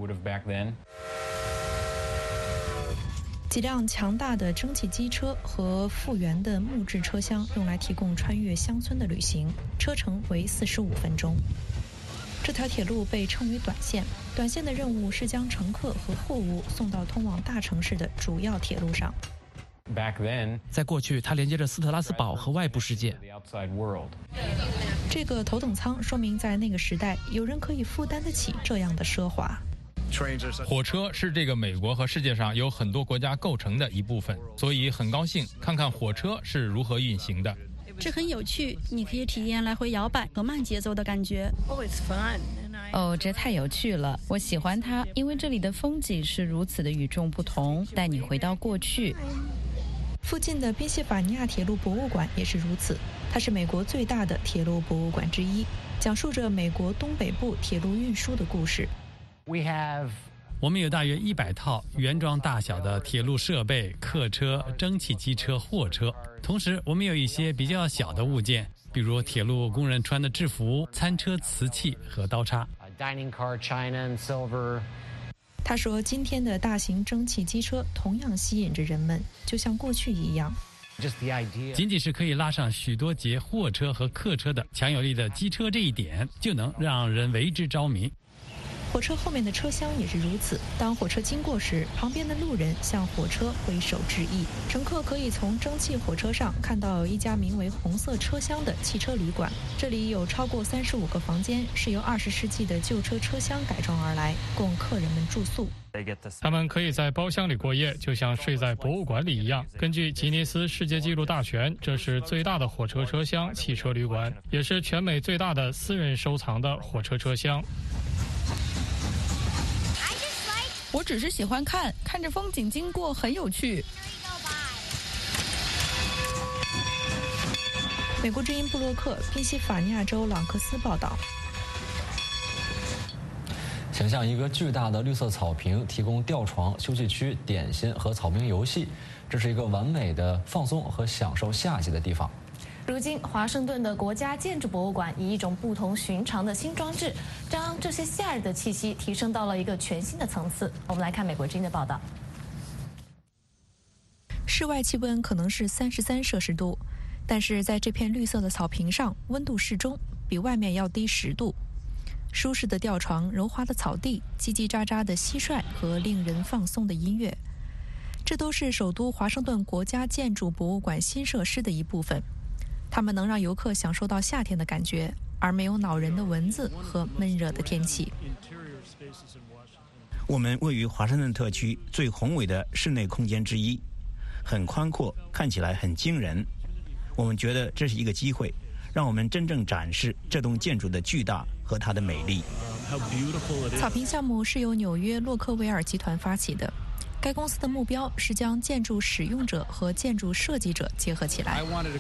Speaker 11: 几辆强大的蒸汽机车和复原的木质车厢用来提供穿越乡村的旅行，车程为四十五分钟。这条铁路被称为短线，短线的任务是将乘客和货物送到通往大城市的主要铁路上。
Speaker 20: 在过去，它连接着斯特拉斯堡和外部世界。
Speaker 11: 这个头等舱说明在那个时代，有人可以负担得起这样的奢华。
Speaker 14: 火车是这个美国和世界上有很多国家构成的一部分，所以很高兴看看火车是如何运行的。
Speaker 19: 这很有趣，你可以体验来回摇摆和慢节奏的感觉。
Speaker 21: 哦，这太有趣了！我喜欢它，因为这里的风景是如此的与众不同，带你回到过去。
Speaker 11: 附近的宾夕法尼亚铁路博物馆也是如此，它是美国最大的铁路博物馆之一，讲述着美国东北部铁路运输的故事。
Speaker 12: We have 我们有大约一百套原装大小的铁路设备、客车、蒸汽机车、货车。同时，我们有一些比较小的物件，比如铁路工人穿的制服、餐车瓷器和刀叉。
Speaker 21: Dining car, china and silver。
Speaker 11: 他说，今天的大型蒸汽机车同样吸引着人们，就像过去一样。
Speaker 12: 仅仅是可以拉上许多节货车和客车的强有力的机车，这一点就能让人为之着迷。
Speaker 11: 火车后面的车厢也是如此，当火车经过时，旁边的路人向火车挥手致意。乘客可以从蒸汽火车上看到一家名为红色车厢的汽车旅馆，这里有超过三十五个房间，是由二十世纪的旧车车厢改装而来，供客人们住宿。
Speaker 13: 他们可以在包厢里过夜，就像睡在博物馆里一样。根据吉尼斯世界纪录大全，这是最大的火车车厢汽车旅馆，也是全美最大的私人收藏的火车车厢。
Speaker 21: 我只是喜欢看，看着风景经过很有趣。
Speaker 11: 美国之音布洛克，宾夕法尼亚州朗克斯报道。
Speaker 1: 想象一个巨大的绿色草坪，提供吊床、休息区、点心和草坪游戏，这是一个完美的放松和享受夏季的地方。
Speaker 2: 如今，华盛顿的国家建筑博物馆以一种不同寻常的新装置，将这些夏日的气息提升到了一个全新的层次。我们来看美国之音的报道。
Speaker 11: 室外气温可能是三十三摄氏度，但是在这片绿色的草坪上，温度适中，比外面要低十度。舒适的吊床、柔滑的草地、叽叽喳喳的蟋蟀和令人放松的音乐，这都是首都华盛顿国家建筑博物馆新设施的一部分。它们能让游客享受到夏天的感觉，而没有恼人的蚊子和闷热的天气。
Speaker 22: 我们位于华盛顿特区最宏伟的室内空间之一，很宽阔，看起来很惊人。我们觉得这是一个机会，让我们真正展示这栋建筑的巨大和它的美丽。
Speaker 11: 草坪项目是由纽约洛克维尔集团发起的。该公司的目标是将建筑使用者和建筑设计者结合起来。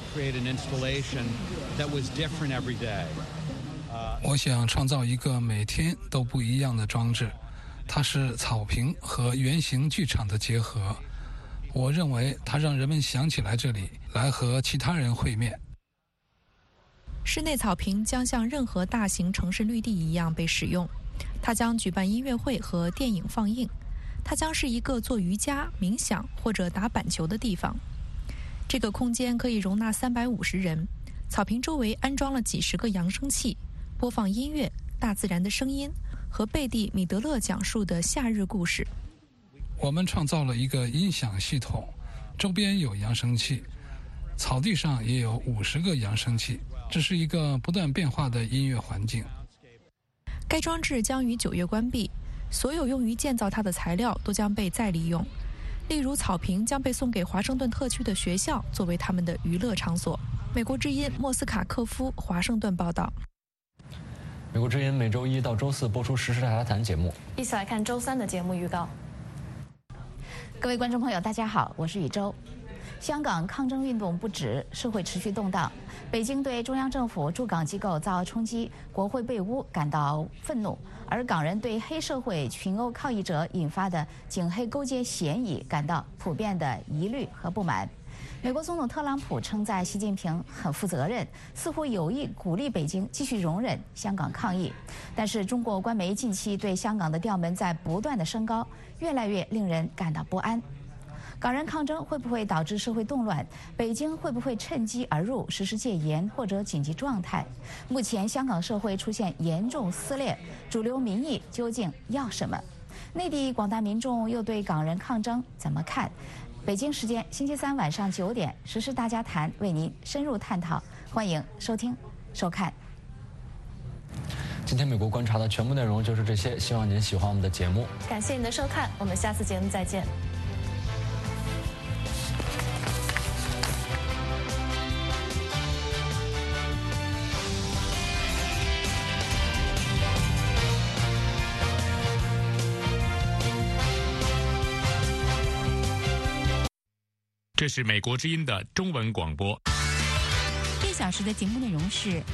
Speaker 23: 我想创造一个每天都不一样的装置，它是草坪和圆形剧场的结合。我认为它让人们想起来这里，来和其他人会面。
Speaker 11: 室内草坪将像任何大型城市绿地一样被使用，它将举办音乐会和电影放映。它将是一个做瑜伽、冥想或者打板球的地方。这个空间可以容纳三百五十人。草坪周围安装了几十个扬声器，播放音乐、大自然的声音和贝蒂·米德勒讲述的夏日故事。
Speaker 23: 我们创造了一个音响系统，周边有扬声器，草地上也有五十个扬声器。这是一个不断变化的音乐环境。
Speaker 11: 该装置将于九月关闭。所有用于建造它的材料都将被再利用，例如草坪将被送给华盛顿特区的学校作为他们的娱乐场所。美国之音莫斯卡科夫华盛顿报道。
Speaker 1: 美国之音每周一到周四播出时事大家谈节目，
Speaker 2: 一起来看周三的节目预告。
Speaker 24: 各位观众朋友，大家好，我是宇宙。香港抗争运动不止，社会持续动荡。北京对中央政府驻港机构遭冲击、国会被污感到愤怒，而港人对黑社会群殴抗议者引发的警黑勾结嫌疑感到普遍的疑虑和不满。 美国总统特朗普称赞习近平很负责任，似乎有意鼓励北京继续容忍香港抗议。但是中国官媒近期对香港的调门在不断的升高，越来越令人感到不安。港人抗争会不会导致社会动乱？北京会不会趁机而入，实施戒严或者紧急状态？目前香港社会出现严重撕裂，主流民意究竟要什么？内地广大民众又对港人抗争怎么看？北京时间星期三晚上九点，时事大家谈为您深入探讨，欢迎收听收看。
Speaker 1: 今天美国观察的全部内容就是这些，希望您喜欢我们的节目。
Speaker 2: 感谢您的收看，我们下次节目再见。
Speaker 4: 这是美国之音的中文广播。
Speaker 5: 这小时的节目内容是。